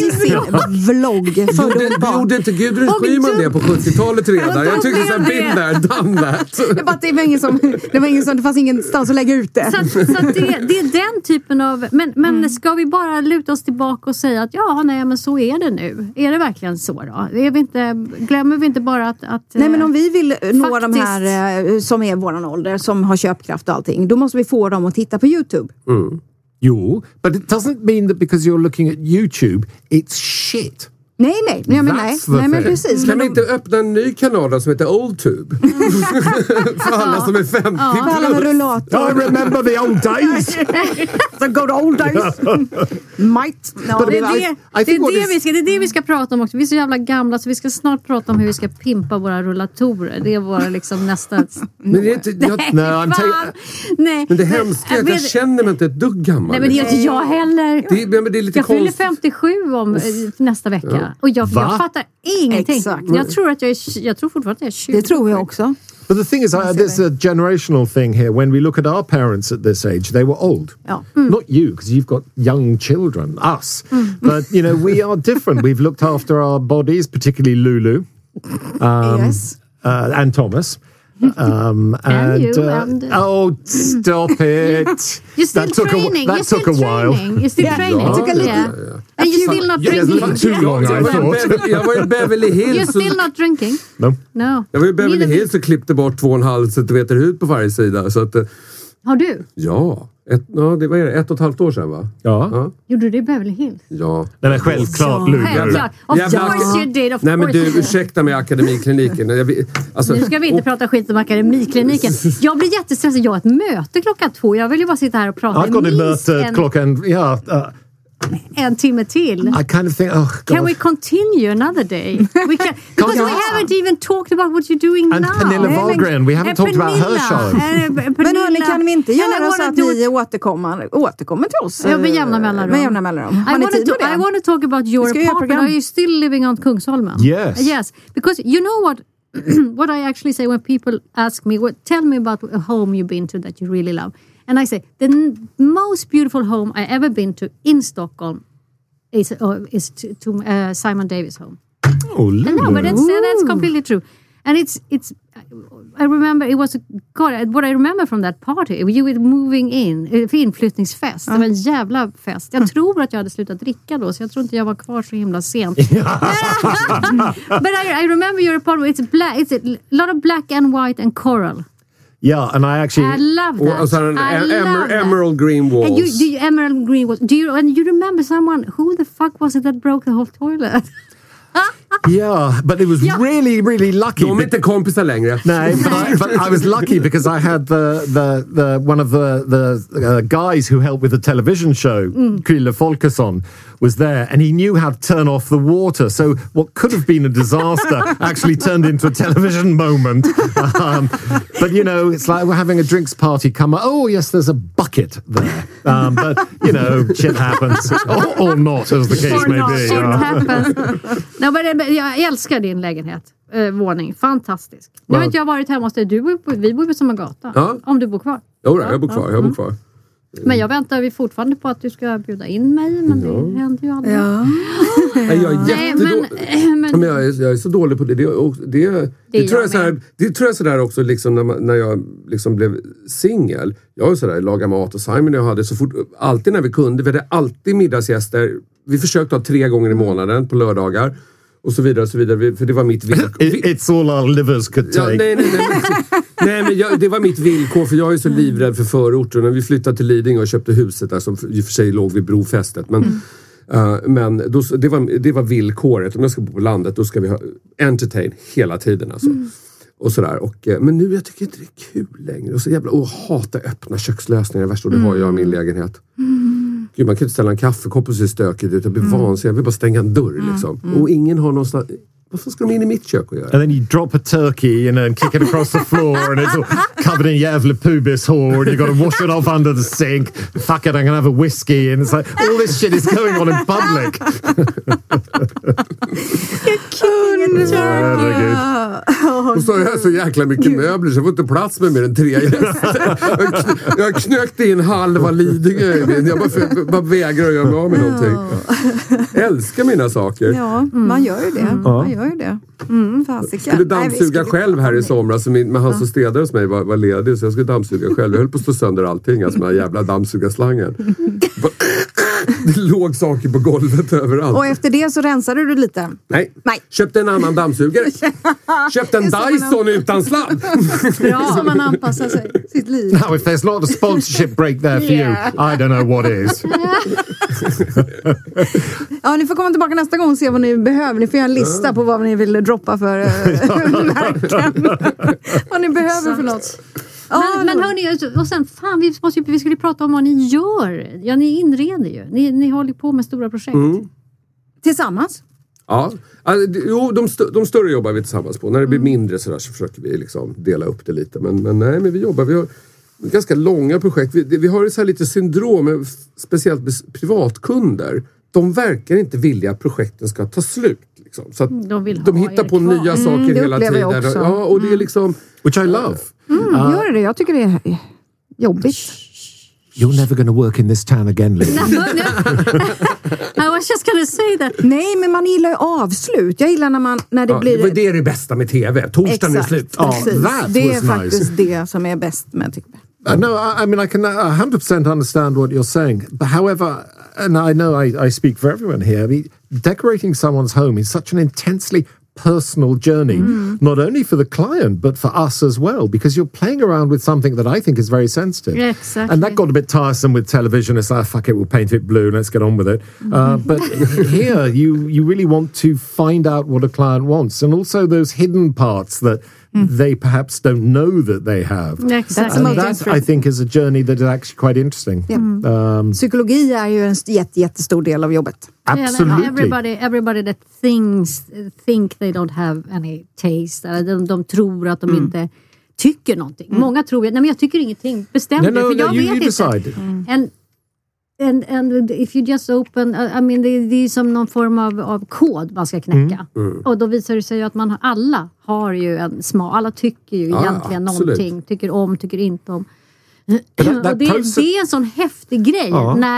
[SPEAKER 7] Gjorde inte Gudrun Schyman det på 70-talet redan? Jag tyckte såhär, been there, done that.
[SPEAKER 8] Det fanns ingenstans att lägga ut det.
[SPEAKER 5] Så det är den typen av... Men ska vi bara luta oss tillbaka och säga att men så är det nu. Är det verkligen så då? Glömmer vi inte bara att
[SPEAKER 8] nej, men om vi vill nå de här som är våran ålder, som har köpkraft och allting, då måste vi få dem att titta på YouTube.
[SPEAKER 6] Jo, but it doesn't mean that because you're looking at YouTube, it's shit.
[SPEAKER 8] Nej, men precis.
[SPEAKER 7] Kan vi inte öppna en ny kanal som heter OldTube? För alla som är 50 plus.
[SPEAKER 8] För alla med rullator.
[SPEAKER 6] I remember the old days.
[SPEAKER 8] The good old days. Might. No,
[SPEAKER 5] det är det vi ska prata om också. Vi är så jävla gamla så vi ska snart prata om hur vi ska pimpa våra rullatorer. Det är våra liksom nästa...
[SPEAKER 7] Men det är inte...
[SPEAKER 5] Nej.
[SPEAKER 7] Men det hemska är att jag känner mig inte ett dugg gammal.
[SPEAKER 5] Nej, men det är inte jag heller.
[SPEAKER 7] Det är lite
[SPEAKER 5] jag fyller 57 nästa vecka. Ja. Och jag fattar ingenting.
[SPEAKER 8] Exakt.
[SPEAKER 5] Jag tror fortfarande att jag är 20.
[SPEAKER 8] Det tror jag också.
[SPEAKER 6] But the thing is, there's a generational thing here. When we look at our parents at this age, they were old.
[SPEAKER 8] Ja.
[SPEAKER 6] Not you, because you've got young children, us. But, we are different. We've looked after our bodies, particularly Lulu.
[SPEAKER 8] Yes.
[SPEAKER 6] And Thomas.
[SPEAKER 5] And you,
[SPEAKER 6] oh, stop it!
[SPEAKER 5] You're still training.
[SPEAKER 6] That took a while.
[SPEAKER 5] You're still training.
[SPEAKER 8] It took a little.
[SPEAKER 5] And you're still not drinking.
[SPEAKER 6] Too long, I thought.
[SPEAKER 7] Jag var i Beverly Hills.
[SPEAKER 5] You're still not drinking. No.
[SPEAKER 7] Jag var i Beverly Hills och klippte bort 2,5 centimeter hud på varje sida. Så att,
[SPEAKER 5] har du?
[SPEAKER 7] Ja. Det var 1,5 år sedan, va?
[SPEAKER 6] Ja.
[SPEAKER 5] Gjorde du det i Beverly Hills?
[SPEAKER 7] Ja.
[SPEAKER 6] Nej, men självklart, Lulu.
[SPEAKER 5] Självklart. Of course you did.
[SPEAKER 7] Nej, men du, ursäkta mig, Akademikliniken.
[SPEAKER 5] Nu ska vi inte prata skit om Akademikliniken. Jag blir jättestressad. Jag har ett möte 2:00. Jag vill ju bara sitta här och prata.
[SPEAKER 6] I've got a möte klockan...
[SPEAKER 5] en timme till.
[SPEAKER 6] I kind of think,
[SPEAKER 5] can we continue another day? We can, because we haven't even talked about what you're doing
[SPEAKER 6] and
[SPEAKER 5] now.
[SPEAKER 6] And Pernilla Wahlgren, we haven't talked about her show.
[SPEAKER 8] Men hörni, kan vi inte göra så att ni återkommer till oss?
[SPEAKER 5] Ja, med jämna mellanrum.
[SPEAKER 8] Har ni tid med det?
[SPEAKER 5] I want to talk about your apartment. Are you still living on Kungsholmen?
[SPEAKER 6] Yes.
[SPEAKER 5] Because you know what? What I actually say when people ask me, tell me about a home you've been to that you really love. And I say, the most beautiful home I ever been to in Stockholm is to Simon Davis' home.
[SPEAKER 6] Oh,
[SPEAKER 5] no, but that's completely true. And it's. I remember it was what I remember from that party. You were moving in, inflyttningsfest. Det var en jävla fest. Jag tror att jag hade slutat dricka då, så jag tror inte jag var kvar så himla sent. But I remember your apartment. It's black. It's a lot of black and white and coral.
[SPEAKER 6] Yeah, and I love
[SPEAKER 5] that.
[SPEAKER 7] Och emerald green walls.
[SPEAKER 5] And you emerald green walls. Do you remember someone? Who the fuck was it that broke the whole toilet?
[SPEAKER 6] Yeah, but it was really, really lucky.
[SPEAKER 7] De är inte kompisar längre.
[SPEAKER 6] No, but I was lucky because I had the one of the guys who helped with the television show, Krille Folkesson, was there, and he knew how to turn off the water. So what could have been a disaster actually turned into a television moment. But it's like we're having a drinks party. Oh yes, there's a bucket there. But shit happens, or not, as the case may be.
[SPEAKER 5] Shit happens. No, but jag älskar din lägenhet. Våning. Fantastisk. Nu har inte jag varit hemma hos dig. Vi bor på samma gata. Ja. Om du bor kvar.
[SPEAKER 7] Jag bor kvar.
[SPEAKER 5] Men jag väntar fortfarande på att du ska bjuda in mig. Men det händer ju aldrig.
[SPEAKER 8] Ja.
[SPEAKER 7] Jag är jättedålig. Men jag är så dålig på det. Det tror jag sådär också liksom när jag liksom blev singel. Jag var sådär, laga mat och Simon och jag hade så fort, alltid när vi kunde. Vi hade alltid middagsgäster. Vi försökte ha 3 gånger i månaden på lördagar. Och så vidare, för det var mitt villkor.
[SPEAKER 6] It's all our livers could take.
[SPEAKER 7] Nej, men det var mitt villkor, för jag är så livrädd för förorten. När vi flyttade till Lidingö och köpte huset där, som i och för sig låg vid brofästet. Men det var villkoret. Om jag ska bo på landet, då ska vi ha entertain hela tiden. Alltså. Och sådär. Men nu jag tycker inte det är kul längre. Och så jävla hata öppna kökslösningar. Värst, och det har jag i min lägenhet. Gud, man kan inte ställa en kaffekopp och se stökigt ut. Jag blir vansinnig. Jag vill bara stänga en dörr liksom. Och ingen har någonstans... Varför ska de in i mitt kök och göra?
[SPEAKER 6] And then you drop a turkey and kick it across the floor and it's all covered in jävla pubis hår and you got to wash it off under the sink. Fuck it, I'm gonna have a whiskey. And it's like, all this shit is going on in public.
[SPEAKER 7] Och så har jag så jäkla mycket möbler så jag får inte plats med mer än 3 gäster. Jag knökte in halva Lidingö i min. Jag bara vägrar att göra mig av med någonting. Jag älskar mina saker.
[SPEAKER 8] Ja, man gör ju det. Man gör ju det.
[SPEAKER 7] Jag skulle dammsuga själv här i somras. Men han som städade hos mig var ledig, så jag skulle dammsuga själv. Jag höll på att stå sönder allting. Alltså den här jävla dammsugarslangen. Det låg saker på golvet överallt.
[SPEAKER 8] Och efter det så rensade du lite?
[SPEAKER 7] Nej. Köpte en annan dammsugare. Köpte en Dyson utan sladd.
[SPEAKER 8] Bra som man anpassar sig sitt liv.
[SPEAKER 6] Now if there's not a sponsorship break there for you, I don't know what is.
[SPEAKER 8] Ja, ni får komma tillbaka nästa gång och se vad ni behöver. Ni får göra en lista på vad ni vill droppa för märken. Vad ni behöver för något.
[SPEAKER 5] Men hörni, och sen vi skulle prata om vad ni gör. Ja, ni inreder ju. Ni håller på med stora projekt.
[SPEAKER 8] Tillsammans?
[SPEAKER 7] Ja, alltså, de större jobbar vi tillsammans på. När det blir mindre så försöker vi liksom dela upp det lite. Men vi jobbar. Vi har ganska långa projekt. Vi har så här lite syndrom, speciellt med privatkunder. De verkar inte vilja att projekten ska ta slut. Liksom. Så att de hittar på nya saker hela tiden. Ja, och det är liksom...
[SPEAKER 6] Which I love.
[SPEAKER 8] Gör det. Jag tycker det är jobbigt.
[SPEAKER 6] You're never going to work in this town again, Liv.
[SPEAKER 5] I was just going to say that.
[SPEAKER 8] Nej, men man gillar ju avslut. Jag gillar när det blir...
[SPEAKER 7] Det är det bästa med tv. Torsdagen är slut.
[SPEAKER 8] Det är faktiskt det som är bäst med tycker jag.
[SPEAKER 6] No, I mean, I can 100% understand what you're saying. But however, and I know I speak for everyone here, I mean, decorating someone's home is such an intensely personal journey, not only for the client, but for us as well, because you're playing around with something that I think is very sensitive.
[SPEAKER 5] Yeah, exactly.
[SPEAKER 6] And that got a bit tiresome with television. It's like, fuck it, we'll paint it blue, let's get on with it. But here, you really want to find out what a client wants. And also those hidden parts that they perhaps don't know that they have.
[SPEAKER 5] Exactly.
[SPEAKER 6] And that, I think, is a journey that is actually quite interesting.
[SPEAKER 8] Yeah. Psykologi är ju en jättestor del av jobbet.
[SPEAKER 6] Absolutely.
[SPEAKER 5] Everybody that think they don't have any taste. Eller de tror att de inte tycker någonting. Många tror, nej men jag tycker ingenting. Bestäm dig, för jag vet inte. And if you just open, I mean, det är som någon form av kod man ska knäcka. Och då visar det sig att alla har ju en smak. Alla tycker ju egentligen någonting. Tycker om, tycker inte om. Och det är en sån häftig grej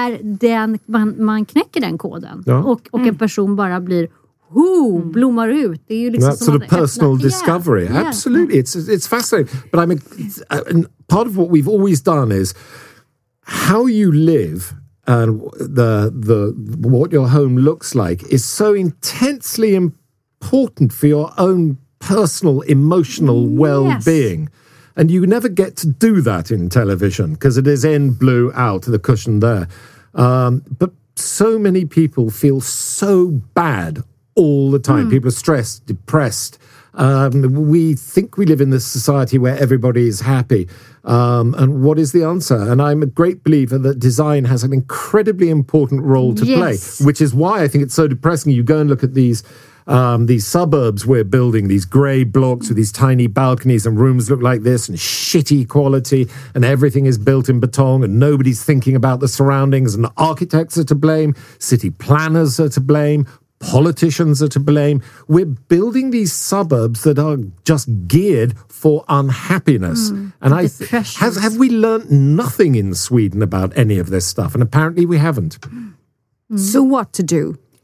[SPEAKER 5] när man knäcker den koden. Och en person bara blir blommar ut. Det är ju liksom
[SPEAKER 6] that sort of personal discovery. Yeah. Absolutely. It's fascinating. But I mean, part of what we've always done is how you live and the what your home looks like is so intensely important for your own personal emotional well-being. And you never get to do that in television because it is in, blue, out, the cushion there. But so many people feel so bad all the time. People are stressed, depressed. We think we live in this society where everybody is happy. And what is the answer? And I'm a great believer that design has an incredibly important role to play, which is why I think it's so depressing. You go and look at these suburbs we're building, these grey blocks with these tiny balconies and rooms look like this and shitty quality and everything is built in beton and nobody's thinking about the surroundings and the architects are to blame, city planners are to blame, politicians are to blame. We're building these suburbs that are just geared for unhappiness. And have we learnt nothing in Sweden about any of this stuff? And apparently we haven't.
[SPEAKER 8] So what to do?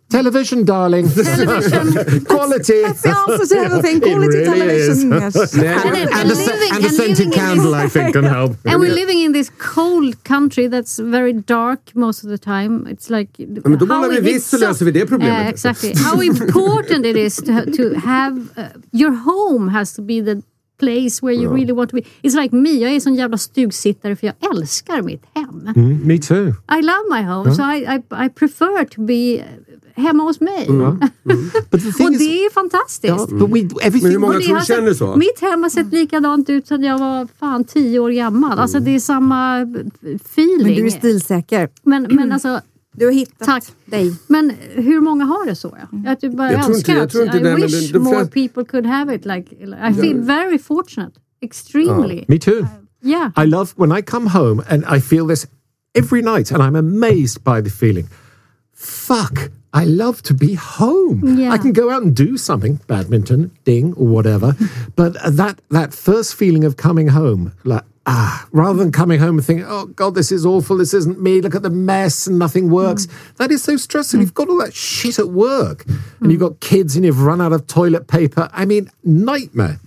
[SPEAKER 6] Television, darling. Quality.
[SPEAKER 8] That's the answer to everything. Quality
[SPEAKER 6] It really
[SPEAKER 8] television.
[SPEAKER 6] is.
[SPEAKER 8] Yes.
[SPEAKER 6] And a scented candle, I think, can help.
[SPEAKER 5] And we're living in this cold country that's very dark most of the time. It's like...
[SPEAKER 7] Men då bollar vi visst så löser vi det problemet.
[SPEAKER 5] Exactly. How important it is to have... your home has to be the place where you really want to be. It's like me. Jag är sån jävla stugsittare för jag älskar mitt hem.
[SPEAKER 6] Me too.
[SPEAKER 5] I love my home. So I prefer to be... hemma hos mig.
[SPEAKER 6] But the thing
[SPEAKER 5] och
[SPEAKER 6] is,
[SPEAKER 5] det är fantastiskt.
[SPEAKER 6] But everything.
[SPEAKER 7] Men hur många tror känner så?
[SPEAKER 5] Mitt hem har sett likadant ut sedan jag var 10 år gammal. Alltså det är samma feeling.
[SPEAKER 8] Men du är stilsäker.
[SPEAKER 5] Men alltså...
[SPEAKER 8] Du har hittat
[SPEAKER 5] Tack dig. Men hur många har det så? Att du bara älskar
[SPEAKER 7] jag tror inte
[SPEAKER 5] I
[SPEAKER 7] det,
[SPEAKER 5] wish more people could have it. Like I feel very fortunate. Extremely.
[SPEAKER 6] Me too.
[SPEAKER 5] Yeah.
[SPEAKER 6] I love when I come home and I feel this every night and I'm amazed by the feeling. Fuck, I love to be home.
[SPEAKER 5] Yeah.
[SPEAKER 6] I can go out and do something, badminton, ding, or whatever. But that first feeling of coming home, like, rather than coming home and thinking, oh God, this is awful, this isn't me, look at the mess and nothing works. That is so stressful. You've got all that shit at work and you've got kids and you've run out of toilet paper. I mean, nightmare.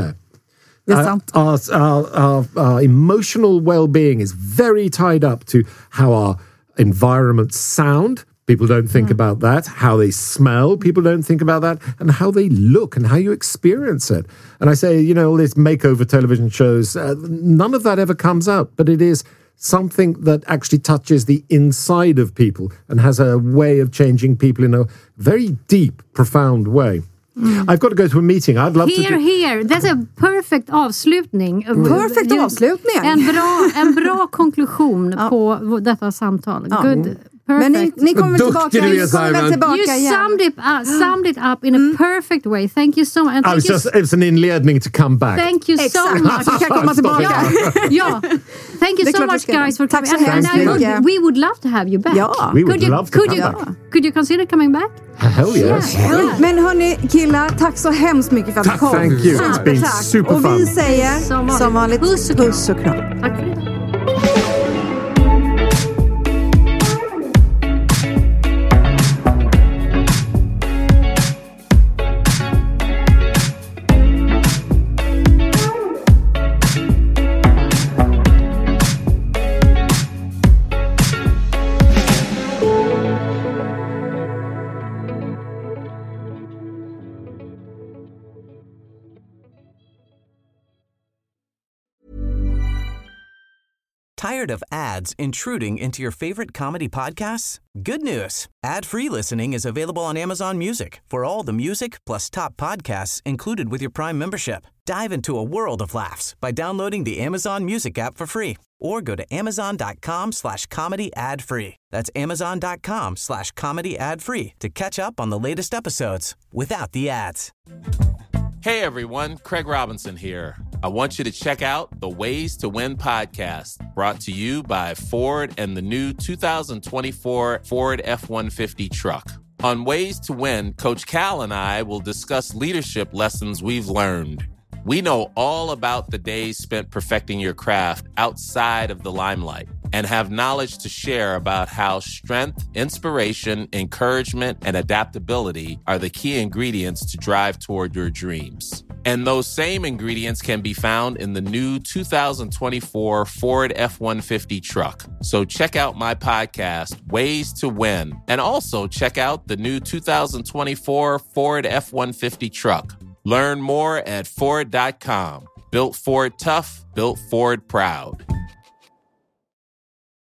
[SPEAKER 6] Our emotional well-being is very tied up to how our environments sound. People don't think about that. How they smell, people don't think about that. And how they look and how you experience it. And I say, all these makeover television shows, none of that ever comes out. But it is something that actually touches the inside of people and has a way of changing people in a very deep, profound way. I've got to go to a meeting. I'd love to...
[SPEAKER 5] Here. That's a perfect avslutning.
[SPEAKER 8] Perfect avslutning.
[SPEAKER 5] En bra konklusion på detta samtal. Good. Perfect.
[SPEAKER 8] Men ni kommer tillbaka.
[SPEAKER 5] You summed it up in a perfect way. Thank you so much.
[SPEAKER 6] It was an inledning to come back.
[SPEAKER 5] Thank you so much.
[SPEAKER 8] Vi kan komma tillbaka.
[SPEAKER 5] Ja. Thank you so much guys for coming.
[SPEAKER 8] And
[SPEAKER 5] we would love to have you back.
[SPEAKER 8] Ja.
[SPEAKER 6] We would love to come back.
[SPEAKER 5] Could you consider coming back?
[SPEAKER 6] Hell yes.
[SPEAKER 8] Yeah. Men hörni killar, tack så hemskt mycket för att ni kom.
[SPEAKER 6] Thank you. It's been super fun.
[SPEAKER 8] Och vi säger som vanligt puss och kram.
[SPEAKER 5] Tack för det.
[SPEAKER 11] Tired of ads intruding into your favorite comedy podcasts? Good news. Ad-free listening is available on Amazon Music for all the music plus top podcasts included with your Prime membership. Dive into a world of laughs by downloading the Amazon Music app for free or go to amazon.com/comedy ad-free. That's amazon.com/comedy ad-free to catch up on the latest episodes without the ads.
[SPEAKER 14] Hey everyone, Craig Robinson here. I want you to check out the Ways to Win podcast, brought to you by Ford and the new 2024 Ford F-150 truck. On Ways to Win, Coach Cal and I will discuss leadership lessons we've learned. We know all about the days spent perfecting your craft outside of the limelight and have knowledge to share about how strength, inspiration, encouragement, and adaptability are the key ingredients to drive toward your dreams. And those same ingredients can be found in the new 2024 Ford F-150 truck. So check out my podcast, Ways to Win, and also check out the new 2024 Ford F-150 truck. Learn more at Ford.com. Built Ford tough, built Ford proud.